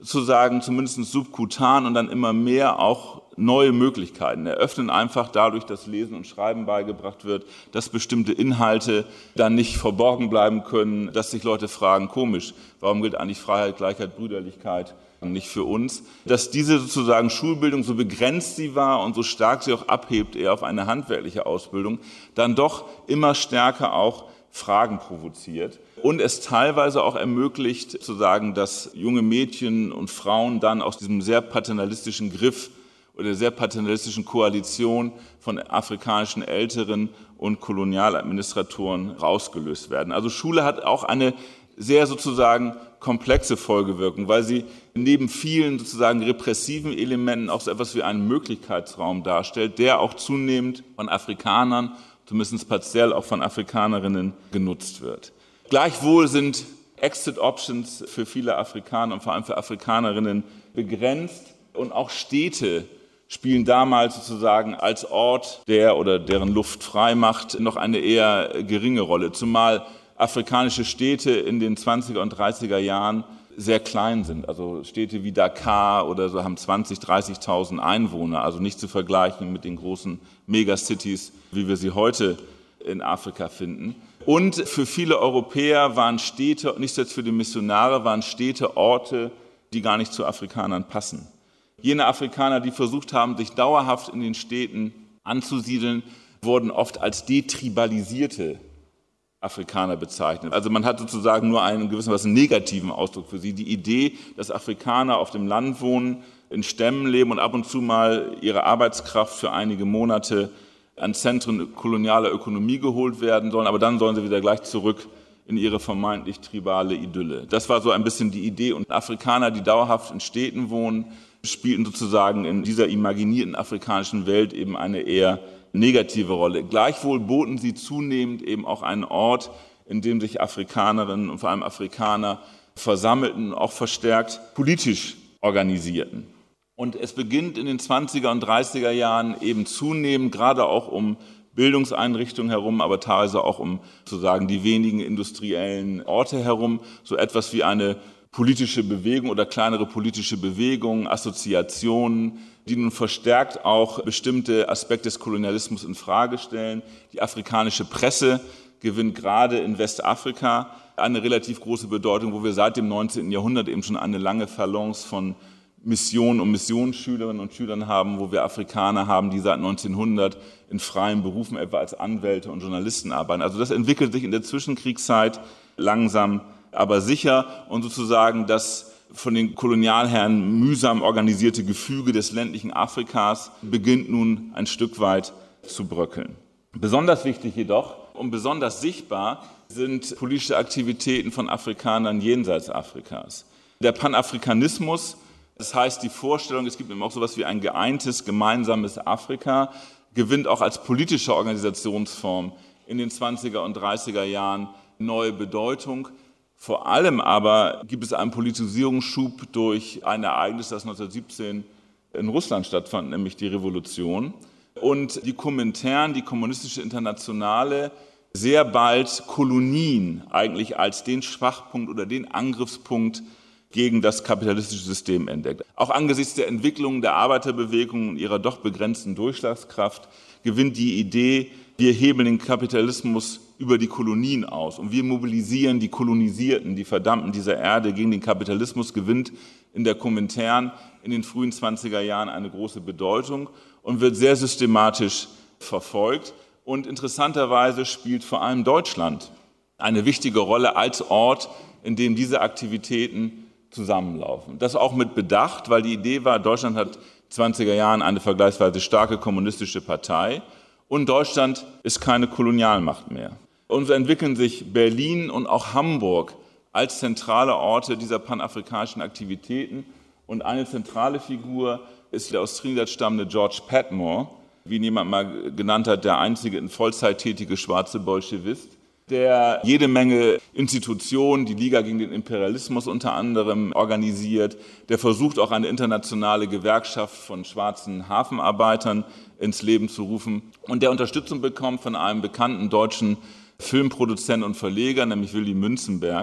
S3: sozusagen zumindest subkutan und dann immer mehr auch neue Möglichkeiten eröffnen, einfach dadurch, dass Lesen und Schreiben beigebracht wird, dass bestimmte Inhalte dann nicht verborgen bleiben können, dass sich Leute fragen, komisch, warum gilt eigentlich Freiheit, Gleichheit, Brüderlichkeit nicht für uns? Dass diese sozusagen Schulbildung, so begrenzt sie war und so stark sie auch abhebt, eher auf eine handwerkliche Ausbildung, dann doch immer stärker auch Fragen provoziert und es teilweise auch ermöglicht, zu sagen, dass junge Mädchen und Frauen dann aus diesem sehr paternalistischen Griff oder sehr paternalistischen Koalition von afrikanischen Älteren und Kolonialadministratoren rausgelöst werden. Also Schule hat auch eine sehr sozusagen komplexe Folgewirkung, weil sie neben vielen sozusagen repressiven Elementen auch so etwas wie einen Möglichkeitsraum darstellt, der auch zunehmend von Afrikanern, zumindest partiell auch von Afrikanerinnen genutzt wird. Gleichwohl sind Exit-Options für viele Afrikaner und vor allem für Afrikanerinnen begrenzt und auch Städte spielen damals sozusagen als Ort, der oder deren Luft frei macht, noch eine eher geringe Rolle, zumal afrikanische Städte in den 20er und 30er Jahren sehr klein sind. Also Städte wie Dakar oder so haben 20.000, 30.000 Einwohner, also nicht zu vergleichen mit den großen Megacities, wie wir sie heute in Afrika finden. Und für viele Europäer waren Städte, nicht jetzt für die Missionare, waren Städte Orte, die gar nicht zu Afrikanern passen. Jene Afrikaner, die versucht haben, sich dauerhaft in den Städten anzusiedeln, wurden oft als detribalisierte Afrikaner bezeichnet. Also man hat sozusagen nur einen gewissermaßen negativen Ausdruck für sie. Die Idee, dass Afrikaner auf dem Land wohnen, in Stämmen leben und ab und zu mal ihre Arbeitskraft für einige Monate an Zentren kolonialer Ökonomie geholt werden sollen, aber dann sollen sie wieder gleich zurück in ihre vermeintlich tribale Idylle. Das war so ein bisschen die Idee. Und Afrikaner, die dauerhaft in Städten wohnen, spielten sozusagen in dieser imaginierten afrikanischen Welt eben eine eher negative Rolle. Gleichwohl boten sie zunehmend eben auch einen Ort, in dem sich Afrikanerinnen und vor allem Afrikaner versammelten und auch verstärkt politisch organisierten. Und es beginnt in den 20er und 30er Jahren eben zunehmend, gerade auch um Bildungseinrichtungen herum, aber teilweise auch um sozusagen die wenigen industriellen Orte herum, so etwas wie eine politische Bewegung oder kleinere politische Bewegungen, Assoziationen, die nun verstärkt auch bestimmte Aspekte des Kolonialismus in Frage stellen. Die afrikanische Presse gewinnt gerade in Westafrika eine relativ große Bedeutung, wo wir seit dem 19. Jahrhundert eben schon eine lange Phalanx von Missionen und Missionsschülerinnen und Schülern haben, wo wir Afrikaner haben, die seit 1900 in freien Berufen etwa als Anwälte und Journalisten arbeiten. Also das entwickelt sich in der Zwischenkriegszeit langsam, aber sicher und sozusagen das von den Kolonialherren mühsam organisierte Gefüge des ländlichen Afrikas beginnt nun ein Stück weit zu bröckeln. Besonders wichtig jedoch und besonders sichtbar sind politische Aktivitäten von Afrikanern jenseits Afrikas. Der Panafrikanismus, das heißt die Vorstellung, es gibt eben auch so etwas wie ein geeintes, gemeinsames Afrika, gewinnt auch als politische Organisationsform in den 20er und 30er Jahren neue Bedeutung. Vor allem aber gibt es einen Politisierungsschub durch ein Ereignis, das 1917 in Russland stattfand, nämlich die Revolution. Und die Komintern, die Kommunistische Internationale, sehr bald Kolonien eigentlich als den Schwachpunkt oder den Angriffspunkt gegen das kapitalistische System entdeckt. Auch angesichts der Entwicklung der Arbeiterbewegung und ihrer doch begrenzten Durchschlagskraft gewinnt die Idee, wir hebeln den Kapitalismus über die Kolonien aus und wir mobilisieren die Kolonisierten, die Verdammten dieser Erde gegen den Kapitalismus, gewinnt in der Komintern in den frühen 20er Jahren eine große Bedeutung und wird sehr systematisch verfolgt. Und interessanterweise spielt vor allem Deutschland eine wichtige Rolle als Ort, in dem diese Aktivitäten zusammenlaufen. Das auch mit Bedacht, weil die Idee war, Deutschland hat in den 20er Jahren eine vergleichsweise starke kommunistische Partei und Deutschland ist keine Kolonialmacht mehr. Und so entwickeln sich Berlin und auch Hamburg als zentrale Orte dieser panafrikanischen Aktivitäten. Und eine zentrale Figur ist der aus Trinidad stammende George Padmore, wie ihn jemand mal genannt hat, der einzige in Vollzeit tätige schwarze Bolschewist, der jede Menge Institutionen, die Liga gegen den Imperialismus unter anderem organisiert, der versucht auch eine internationale Gewerkschaft von schwarzen Hafenarbeitern ins Leben zu rufen und der Unterstützung bekommt von einem bekannten deutschen Filmproduzenten und Verleger, nämlich Willy Münzenberg,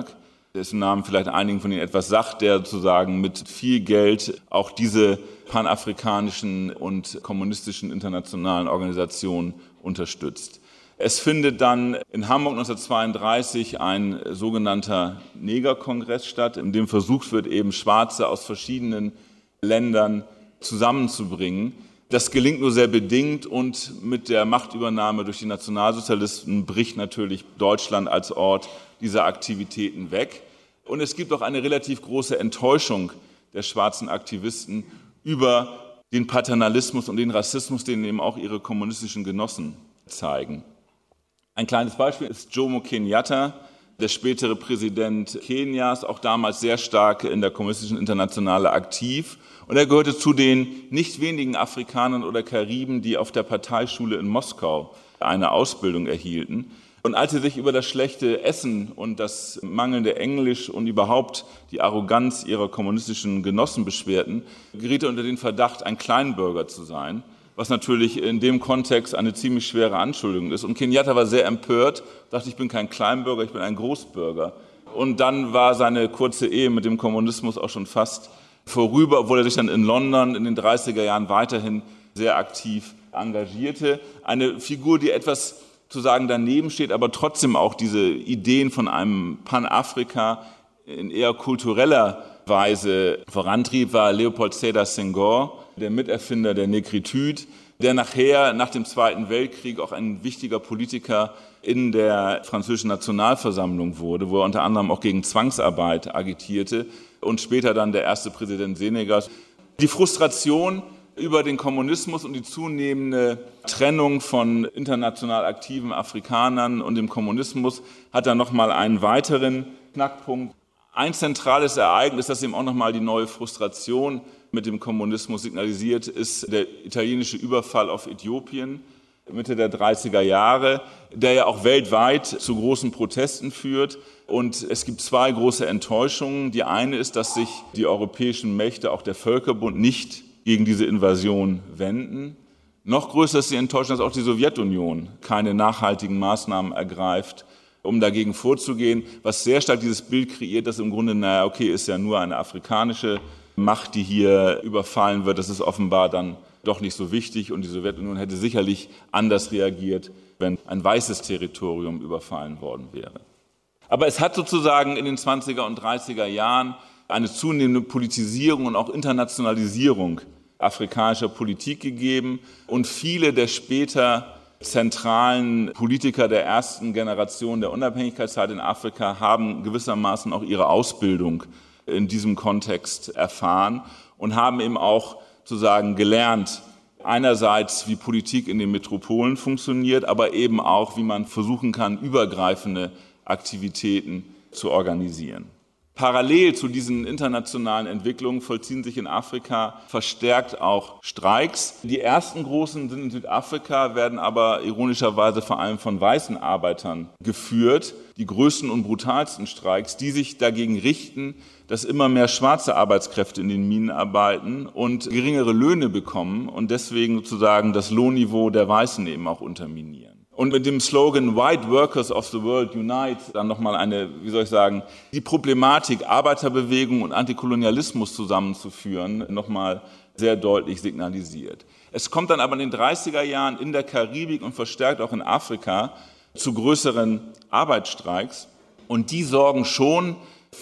S3: dessen Namen vielleicht einigen von Ihnen etwas sagt, der sozusagen mit viel Geld auch diese panafrikanischen und kommunistischen internationalen Organisationen unterstützt. Es findet dann in Hamburg 1932 ein sogenannter Negerkongress statt, in dem versucht wird, eben Schwarze aus verschiedenen Ländern zusammenzubringen. Das gelingt nur sehr bedingt und mit der Machtübernahme durch die Nationalsozialisten bricht natürlich Deutschland als Ort dieser Aktivitäten weg. Und es gibt auch eine relativ große Enttäuschung der schwarzen Aktivisten über den Paternalismus und den Rassismus, den eben auch ihre kommunistischen Genossen zeigen. Ein kleines Beispiel ist Jomo Kenyatta, der spätere Präsident Kenias, auch damals sehr stark in der kommunistischen Internationale aktiv. Und er gehörte zu den nicht wenigen Afrikanern oder Kariben, die auf der Parteischule in Moskau eine Ausbildung erhielten. Und als sie sich über das schlechte Essen und das mangelnde Englisch und überhaupt die Arroganz ihrer kommunistischen Genossen beschwerten, geriet er unter den Verdacht, ein Kleinbürger zu sein, was natürlich in dem Kontext eine ziemlich schwere Anschuldigung ist. Und Kenyatta war sehr empört, dachte, ich bin kein Kleinbürger, ich bin ein Großbürger. Und dann war seine kurze Ehe mit dem Kommunismus auch schon fast vorüber, obwohl er sich dann in London in den 30er Jahren weiterhin sehr aktiv engagierte. Eine Figur, die etwas zu sagen daneben steht, aber trotzdem auch diese Ideen von einem Pan-Afrika in eher kultureller Weise vorantrieb, war Leopold Sédar Senghor, der Miterfinder der Negritude, der nachher, nach dem Zweiten Weltkrieg, auch ein wichtiger Politiker in der französischen Nationalversammlung wurde, wo er unter anderem auch gegen Zwangsarbeit agitierte und später dann der erste Präsident Senegals. Die Frustration über den Kommunismus und die zunehmende Trennung von international aktiven Afrikanern und dem Kommunismus hat dann nochmal einen weiteren Knackpunkt. Ein zentrales Ereignis, das eben auch nochmal die neue Frustration mit dem Kommunismus signalisiert, ist der italienische Überfall auf Äthiopien Mitte der 30er Jahre, der ja auch weltweit zu großen Protesten führt. Und es gibt zwei große Enttäuschungen. Die eine ist, dass sich die europäischen Mächte, auch der Völkerbund, nicht gegen diese Invasion wenden. Noch größer ist die Enttäuschung, dass auch die Sowjetunion keine nachhaltigen Maßnahmen ergreift, um dagegen vorzugehen, was sehr stark dieses Bild kreiert, dass im Grunde, ist ja nur eine afrikanische Macht, die hier überfallen wird. Das ist offenbar dann doch nicht so wichtig und die Sowjetunion hätte sicherlich anders reagiert, wenn ein weißes Territorium überfallen worden wäre. Aber es hat sozusagen in den 20er und 30er Jahren eine zunehmende Politisierung und auch Internationalisierung afrikanischer Politik gegeben und viele der später zentralen Politiker der ersten Generation der Unabhängigkeitszeit in Afrika haben gewissermaßen auch ihre Ausbildung in diesem Kontext erfahren und haben eben auch sozusagen gelernt, einerseits wie Politik in den Metropolen funktioniert, aber eben auch, wie man versuchen kann, übergreifende Aktivitäten zu organisieren. Parallel zu diesen internationalen Entwicklungen vollziehen sich in Afrika verstärkt auch Streiks. Die ersten großen sind in Südafrika, werden aber ironischerweise vor allem von weißen Arbeitern geführt. Die größten und brutalsten Streiks, die sich dagegen richten, dass immer mehr schwarze Arbeitskräfte in den Minen arbeiten und geringere Löhne bekommen und deswegen sozusagen das Lohnniveau der Weißen eben auch unterminieren. Und mit dem Slogan White Workers of the World Unite dann nochmal die Problematik Arbeiterbewegung und Antikolonialismus zusammenzuführen, nochmal sehr deutlich signalisiert. Es kommt dann aber in den 30er Jahren in der Karibik und verstärkt auch in Afrika zu größeren Arbeitsstreiks. Und die sorgen schon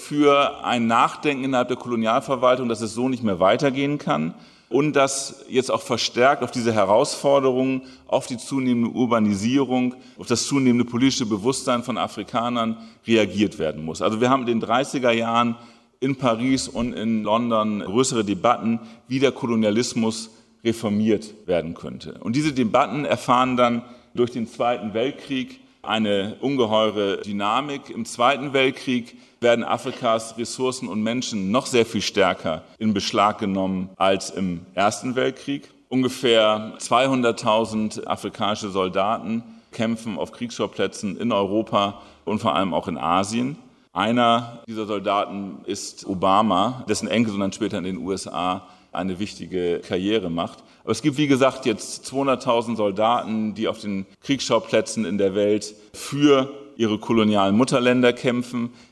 S3: für ein Nachdenken innerhalb der Kolonialverwaltung, dass es so nicht mehr weitergehen kann. Und dass jetzt auch verstärkt auf diese Herausforderungen, auf die zunehmende Urbanisierung, auf das zunehmende politische Bewusstsein von Afrikanern reagiert werden muss. Also wir haben in den 30er Jahren in Paris und in London größere Debatten, wie der Kolonialismus reformiert werden könnte. Und diese Debatten erfahren dann durch den Zweiten Weltkrieg eine ungeheure Dynamik. Im Zweiten Weltkrieg werden Afrikas Ressourcen und Menschen noch sehr viel stärker in Beschlag genommen als im Ersten Weltkrieg. Ungefähr 200.000 afrikanische Soldaten kämpfen auf Kriegsschauplätzen in Europa und vor allem auch in Asien. Einer dieser Soldaten ist Obama, dessen Enkelsohn dann später in den USA eine wichtige Karriere macht. Aber es gibt, wie gesagt, jetzt 200.000 Soldaten, die auf den Kriegsschauplätzen in der Welt für ihre kolonialen Mutterländer kämpfen.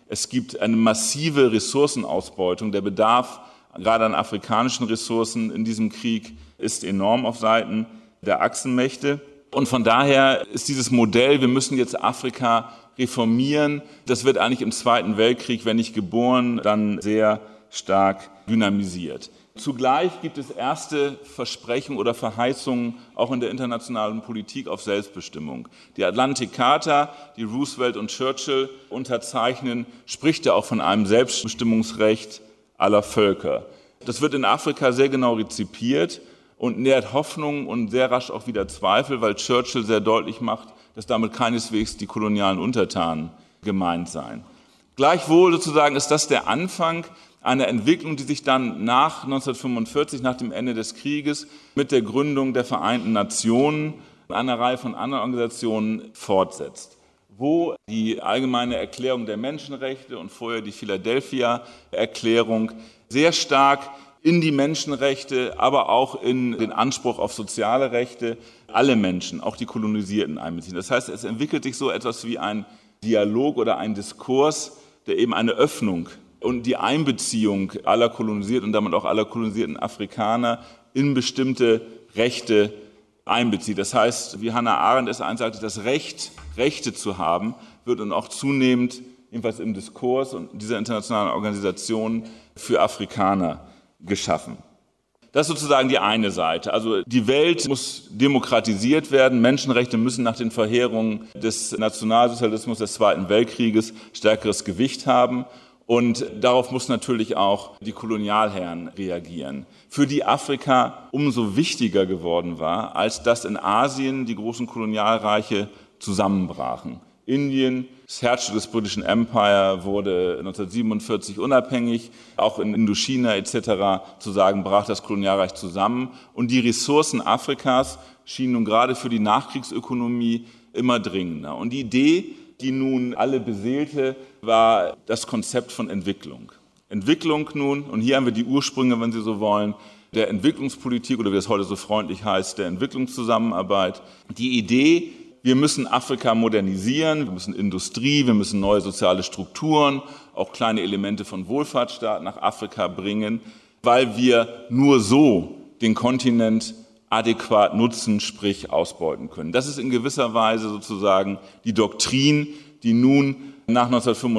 S3: Es gibt eine massive Ressourcenausbeutung. Der Bedarf, gerade an afrikanischen Ressourcen in diesem Krieg, ist enorm auf Seiten der Achsenmächte. Und von daher ist dieses Modell, wir müssen jetzt Afrika reformieren, das wird eigentlich im Zweiten Weltkrieg, wenn nicht geboren, dann sehr stark dynamisiert. Zugleich gibt es erste Versprechungen oder Verheißungen auch in der internationalen Politik auf Selbstbestimmung. Die Atlantik-Charta, die Roosevelt und Churchill unterzeichnen, spricht ja auch von einem Selbstbestimmungsrecht aller Völker. Das wird in Afrika sehr genau rezipiert und nährt Hoffnung und sehr rasch auch wieder Zweifel, weil Churchill sehr deutlich macht, dass damit keineswegs die kolonialen Untertanen gemeint seien. Gleichwohl sozusagen ist das der Anfang einer Entwicklung, die sich dann nach 1945, nach dem Ende des Krieges, mit der Gründung der Vereinten Nationen und einer Reihe von anderen Organisationen fortsetzt, wo die Allgemeine Erklärung der Menschenrechte und vorher die Philadelphia-Erklärung sehr stark in die Menschenrechte, aber auch in den Anspruch auf soziale Rechte alle Menschen, auch die Kolonisierten, einbeziehen. Das heißt, es entwickelt sich so etwas wie ein Dialog oder ein Diskurs, der eben eine Öffnung und die Einbeziehung aller Kolonisierten und damit auch aller kolonisierten Afrikaner in bestimmte Rechte einbezieht. Das heißt, wie Hannah Arendt es einst sagte, das Recht, Rechte zu haben, wird dann auch zunehmend, jedenfalls im Diskurs und dieser internationalen Organisation, für Afrikaner geschaffen. Das ist sozusagen die eine Seite. Also die Welt muss demokratisiert werden. Menschenrechte müssen nach den Verheerungen des Nationalsozialismus des Zweiten Weltkrieges stärkeres Gewicht haben. Und darauf muss natürlich auch die Kolonialherren reagieren, für die Afrika umso wichtiger geworden war, als dass in Asien die großen Kolonialreiche zusammenbrachen. Indien, das Herzstück des Britischen Empire, wurde 1947 unabhängig, auch in Indochina etc. zu sagen, brach das Kolonialreich zusammen. Und die Ressourcen Afrikas schienen nun gerade für die Nachkriegsökonomie immer dringender. Und die Idee, die nun alle beseelte, war das Konzept von Entwicklung. Entwicklung nun, und hier haben wir die Ursprünge, wenn Sie so wollen, der Entwicklungspolitik oder wie es heute so freundlich heißt, der Entwicklungszusammenarbeit. Die Idee, wir müssen Afrika modernisieren, wir müssen Industrie, wir müssen neue soziale Strukturen, auch kleine Elemente von Wohlfahrtsstaat nach Afrika bringen, weil wir nur so den Kontinent adäquat nutzen, sprich ausbeuten können. Das ist in gewisser Weise sozusagen die Doktrin, die nun nach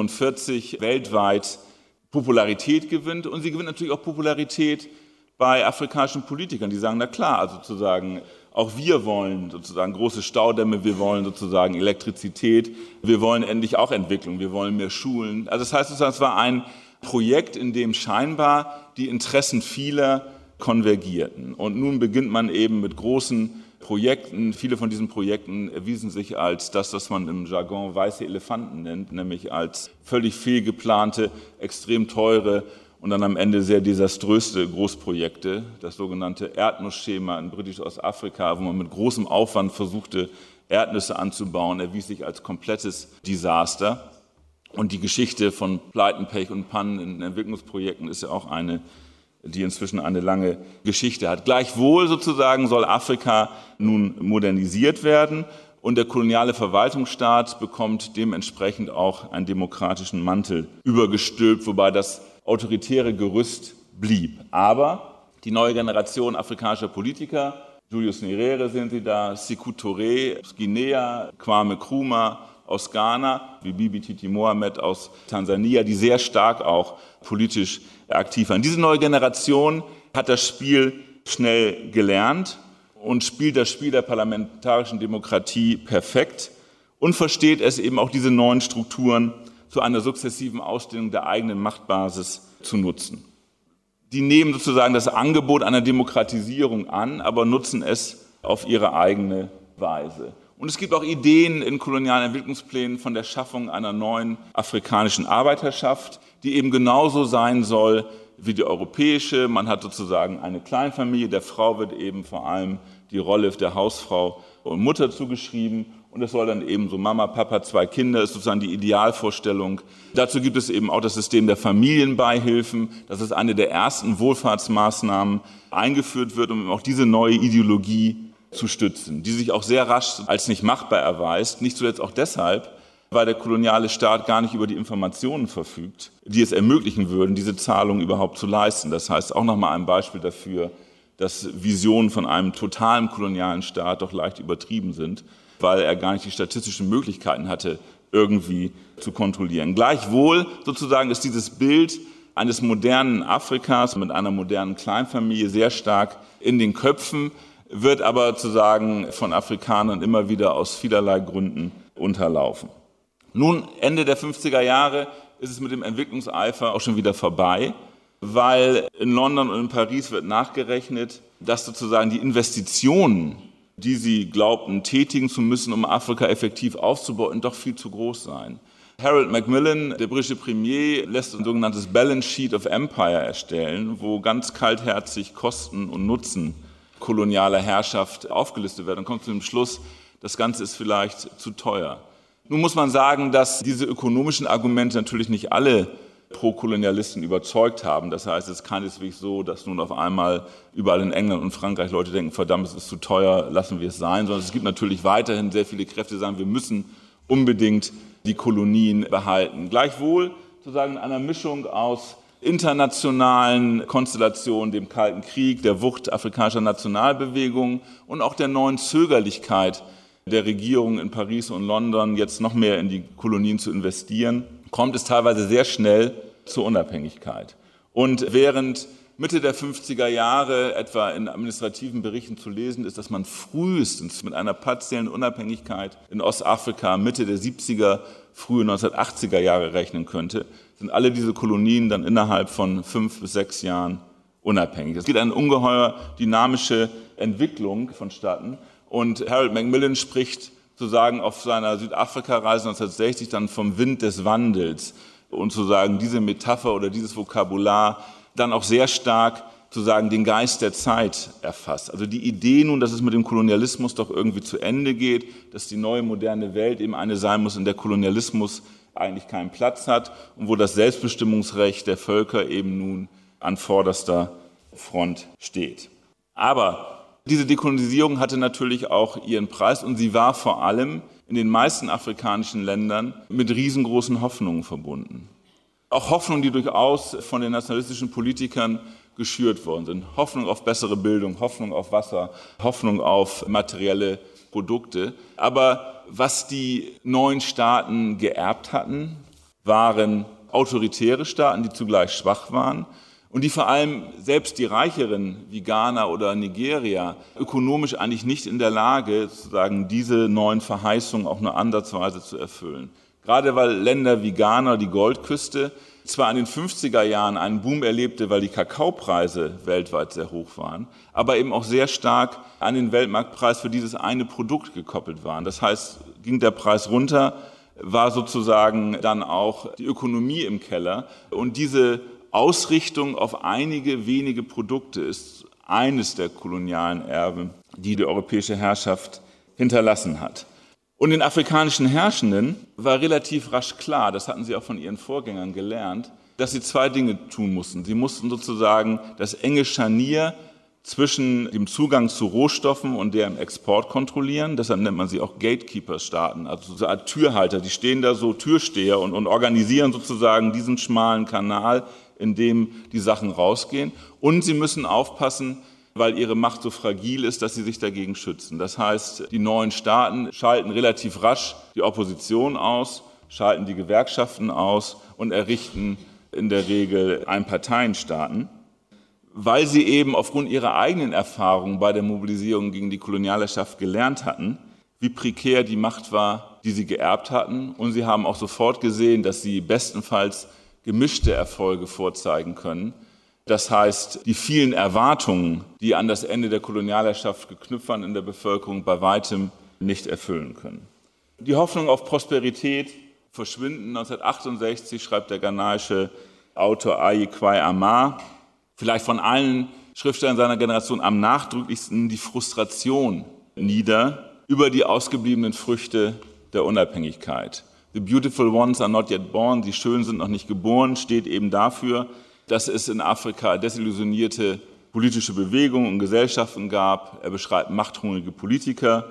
S3: 1945 weltweit Popularität gewinnt. Und sie gewinnt natürlich auch Popularität bei afrikanischen Politikern, die sagen, na klar, also sozusagen, auch wir wollen sozusagen große Staudämme, wir wollen sozusagen Elektrizität, wir wollen endlich auch Entwicklung, wir wollen mehr Schulen. Also das heißt sozusagen, es war ein Projekt, in dem scheinbar die Interessen vieler konvergierten. Und nun beginnt man eben mit großen Projekten. Viele von diesen Projekten erwiesen sich als das, was man im Jargon weiße Elefanten nennt, nämlich als völlig fehlgeplante, extrem teure und dann am Ende sehr desaströse Großprojekte. Das sogenannte Erdnussschema in Britisch-Ostafrika, wo man mit großem Aufwand versuchte, Erdnüsse anzubauen, erwies sich als komplettes Desaster. Und die Geschichte von Pleiten, Pech und Pannen in Entwicklungsprojekten ist ja auch eine, die inzwischen eine lange Geschichte hat. Gleichwohl sozusagen soll Afrika nun modernisiert werden und der koloniale Verwaltungsstaat bekommt dementsprechend auch einen demokratischen Mantel übergestülpt, wobei das autoritäre Gerüst blieb. Aber die neue Generation afrikanischer Politiker, Julius Nyerere sehen Sie da, Sékou Touré aus Guinea, Kwame Nkrumah aus Ghana, wie Bibi Titi Mohammed aus Tansania, die sehr stark auch politisch aktiv waren. Diese neue Generation hat das Spiel schnell gelernt und spielt das Spiel der parlamentarischen Demokratie perfekt und versteht es eben auch, diese neuen Strukturen zu einer sukzessiven Ausdehnung der eigenen Machtbasis zu nutzen. Die nehmen sozusagen das Angebot einer Demokratisierung an, aber nutzen es auf ihre eigene Weise. Und es gibt auch Ideen in kolonialen Entwicklungsplänen von der Schaffung einer neuen afrikanischen Arbeiterschaft, die eben genauso sein soll wie die europäische. Man hat sozusagen eine Kleinfamilie, der Frau wird eben vor allem die Rolle der Hausfrau und Mutter zugeschrieben. Und es soll dann eben so Mama, Papa, 2 Kinder, ist sozusagen die Idealvorstellung. Dazu gibt es eben auch das System der Familienbeihilfen. Das ist eine der ersten Wohlfahrtsmaßnahmen eingeführt wird, um auch diese neue Ideologie zu stützen, die sich auch sehr rasch als nicht machbar erweist. Nicht zuletzt auch deshalb, weil der koloniale Staat gar nicht über die Informationen verfügt, die es ermöglichen würden, diese Zahlungen überhaupt zu leisten. Das heißt auch nochmal ein Beispiel dafür, dass Visionen von einem totalen kolonialen Staat doch leicht übertrieben sind, weil er gar nicht die statistischen Möglichkeiten hatte, irgendwie zu kontrollieren. Gleichwohl sozusagen ist dieses Bild eines modernen Afrikas mit einer modernen Kleinfamilie sehr stark in den Köpfen, wird aber sozusagen von Afrikanern immer wieder aus vielerlei Gründen unterlaufen. Nun, Ende der 50er Jahre ist es mit dem Entwicklungseifer auch schon wieder vorbei, weil in London und in Paris wird nachgerechnet, dass sozusagen die Investitionen, die sie glaubten, tätigen zu müssen, um Afrika effektiv aufzubauen, doch viel zu groß seien. Harold Macmillan, der britische Premier, lässt ein sogenanntes Balance Sheet of Empire erstellen, wo ganz kaltherzig Kosten und Nutzen kolonialer Herrschaft aufgelistet werden und kommt zu dem Schluss, das Ganze ist vielleicht zu teuer. Nun muss man sagen, dass diese ökonomischen Argumente natürlich nicht alle Pro-Kolonialisten überzeugt haben. Das heißt, es ist keineswegs so, dass nun auf einmal überall in England und Frankreich Leute denken, verdammt, es ist zu teuer, lassen wir es sein. Sondern es gibt natürlich weiterhin sehr viele Kräfte, die sagen, wir müssen unbedingt die Kolonien behalten. Gleichwohl sozusagen in einer Mischung aus internationalen Konstellationen, dem Kalten Krieg, der Wucht afrikanischer Nationalbewegungen und auch der neuen Zögerlichkeit der Regierung in Paris und London, jetzt noch mehr in die Kolonien zu investieren, kommt es teilweise sehr schnell zur Unabhängigkeit. Und während Mitte der 50er Jahre etwa in administrativen Berichten zu lesen ist, dass man frühestens mit einer partiellen Unabhängigkeit in Ostafrika Mitte der 70er, frühe 1980er Jahre rechnen könnte, sind alle diese Kolonien dann innerhalb von 5 bis 6 Jahren unabhängig. Es geht eine ungeheuer dynamische Entwicklung vonstatten. Und Harold Macmillan spricht sozusagen auf seiner Südafrika-Reise 1960 dann vom Wind des Wandels und sozusagen diese Metapher oder dieses Vokabular dann auch sehr stark sozusagen den Geist der Zeit erfasst. Also die Idee nun, dass es mit dem Kolonialismus doch irgendwie zu Ende geht, dass die neue moderne Welt eben eine sein muss, in der Kolonialismus eigentlich keinen Platz hat und wo das Selbstbestimmungsrecht der Völker eben nun an vorderster Front steht. Aber diese Dekolonisierung hatte natürlich auch ihren Preis und sie war vor allem in den meisten afrikanischen Ländern mit riesengroßen Hoffnungen verbunden. Auch Hoffnungen, die durchaus von den nationalistischen Politikern geschürt worden sind. Hoffnung auf bessere Bildung, Hoffnung auf Wasser, Hoffnung auf materielle Produkte. Aber was die neuen Staaten geerbt hatten, waren autoritäre Staaten, die zugleich schwach waren und die vor allem selbst die reicheren wie Ghana oder Nigeria ökonomisch eigentlich nicht in der Lage, sozusagen diese neuen Verheißungen auch nur ansatzweise zu erfüllen. Gerade weil Länder wie Ghana, die Goldküste, zwar in den 50er Jahren einen Boom erlebte, weil die Kakaopreise weltweit sehr hoch waren, aber eben auch sehr stark an den Weltmarktpreis für dieses eine Produkt gekoppelt waren. Das heißt, ging der Preis runter, war sozusagen dann auch die Ökonomie im Keller. Und diese Ausrichtung auf einige wenige Produkte ist eines der kolonialen Erben, die die europäische Herrschaft hinterlassen hat. Und den afrikanischen Herrschenden war relativ rasch klar, das hatten sie auch von ihren Vorgängern gelernt, dass sie 2 Dinge tun mussten. Sie mussten sozusagen das enge Scharnier zwischen dem Zugang zu Rohstoffen und deren Export kontrollieren. Deshalb nennt man sie auch Gatekeeper-Staaten, also so eine Art Türhalter. Die stehen da so Türsteher und organisieren sozusagen diesen schmalen Kanal, in dem die Sachen rausgehen. Und sie müssen aufpassen, weil ihre Macht so fragil ist, dass sie sich dagegen schützen. Das heißt, die neuen Staaten schalten relativ rasch die Opposition aus, schalten die Gewerkschaften aus und errichten in der Regel Einparteienstaaten, weil sie eben aufgrund ihrer eigenen Erfahrungen bei der Mobilisierung gegen die Kolonialherrschaft gelernt hatten, wie prekär die Macht war, die sie geerbt hatten. Und sie haben auch sofort gesehen, dass sie bestenfalls gemischte Erfolge vorzeigen können. Das heißt, die vielen Erwartungen, die an das Ende der Kolonialherrschaft geknüpft waren in der Bevölkerung, bei weitem nicht erfüllen können. Die Hoffnung auf Prosperität verschwinden. 1968 schreibt der ghanaische Autor Ayi Kwai Amah, vielleicht von allen Schriftstellern seiner Generation am nachdrücklichsten die Frustration nieder über die ausgebliebenen Früchte der Unabhängigkeit. The beautiful ones are not yet born, die Schönen sind noch nicht geboren, steht eben dafür, dass es in Afrika desillusionierte politische Bewegungen und Gesellschaften gab. Er beschreibt machthungrige Politiker,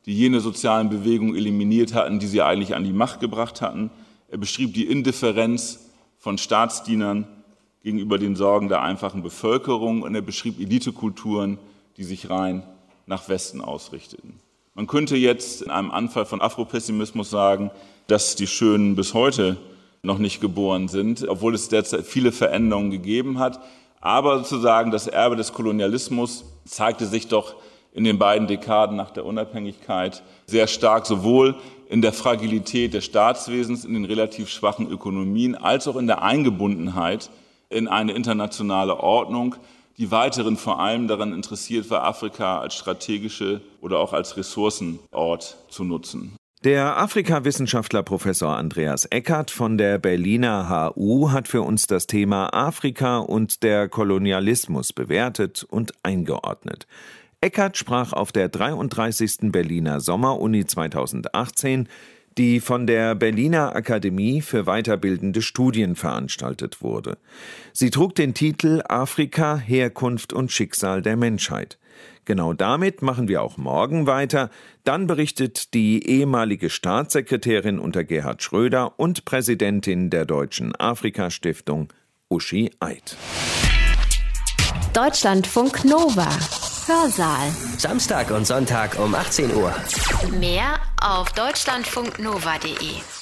S3: die jene sozialen Bewegungen eliminiert hatten, die sie eigentlich an die Macht gebracht hatten. Er beschrieb die Indifferenz von Staatsdienern gegenüber den Sorgen der einfachen Bevölkerung und er beschrieb Elitekulturen, die sich rein nach Westen ausrichteten. Man könnte jetzt in einem Anfall von Afropessimismus sagen, dass die Schönen bis heute noch nicht geboren sind, obwohl es derzeit viele Veränderungen gegeben hat. Aber sozusagen das Erbe des Kolonialismus zeigte sich doch in den beiden Dekaden nach der Unabhängigkeit sehr stark, sowohl in der Fragilität des Staatswesens, in den relativ schwachen Ökonomien, als auch in der Eingebundenheit in eine internationale Ordnung, die weiterhin vor allem daran interessiert war, Afrika als strategische oder auch als Ressourcenort zu nutzen.
S2: Der Afrika-Wissenschaftler Professor Andreas Eckert von der Berliner HU hat für uns das Thema Afrika und der Kolonialismus bewertet und eingeordnet. Eckert sprach auf der 33. Berliner Sommeruni 2018, die von der Berliner Akademie für weiterbildende Studien veranstaltet wurde. Sie trug den Titel Afrika, Herkunft und Schicksal der Menschheit. Genau damit machen wir auch morgen weiter. Dann berichtet die ehemalige Staatssekretärin unter Gerhard Schröder und Präsidentin der Deutschen Afrika-Stiftung, Uschi Eid.
S1: Deutschlandfunk Nova. Hörsaal.
S5: Samstag und Sonntag um 18 Uhr.
S1: Mehr auf deutschlandfunknova.de.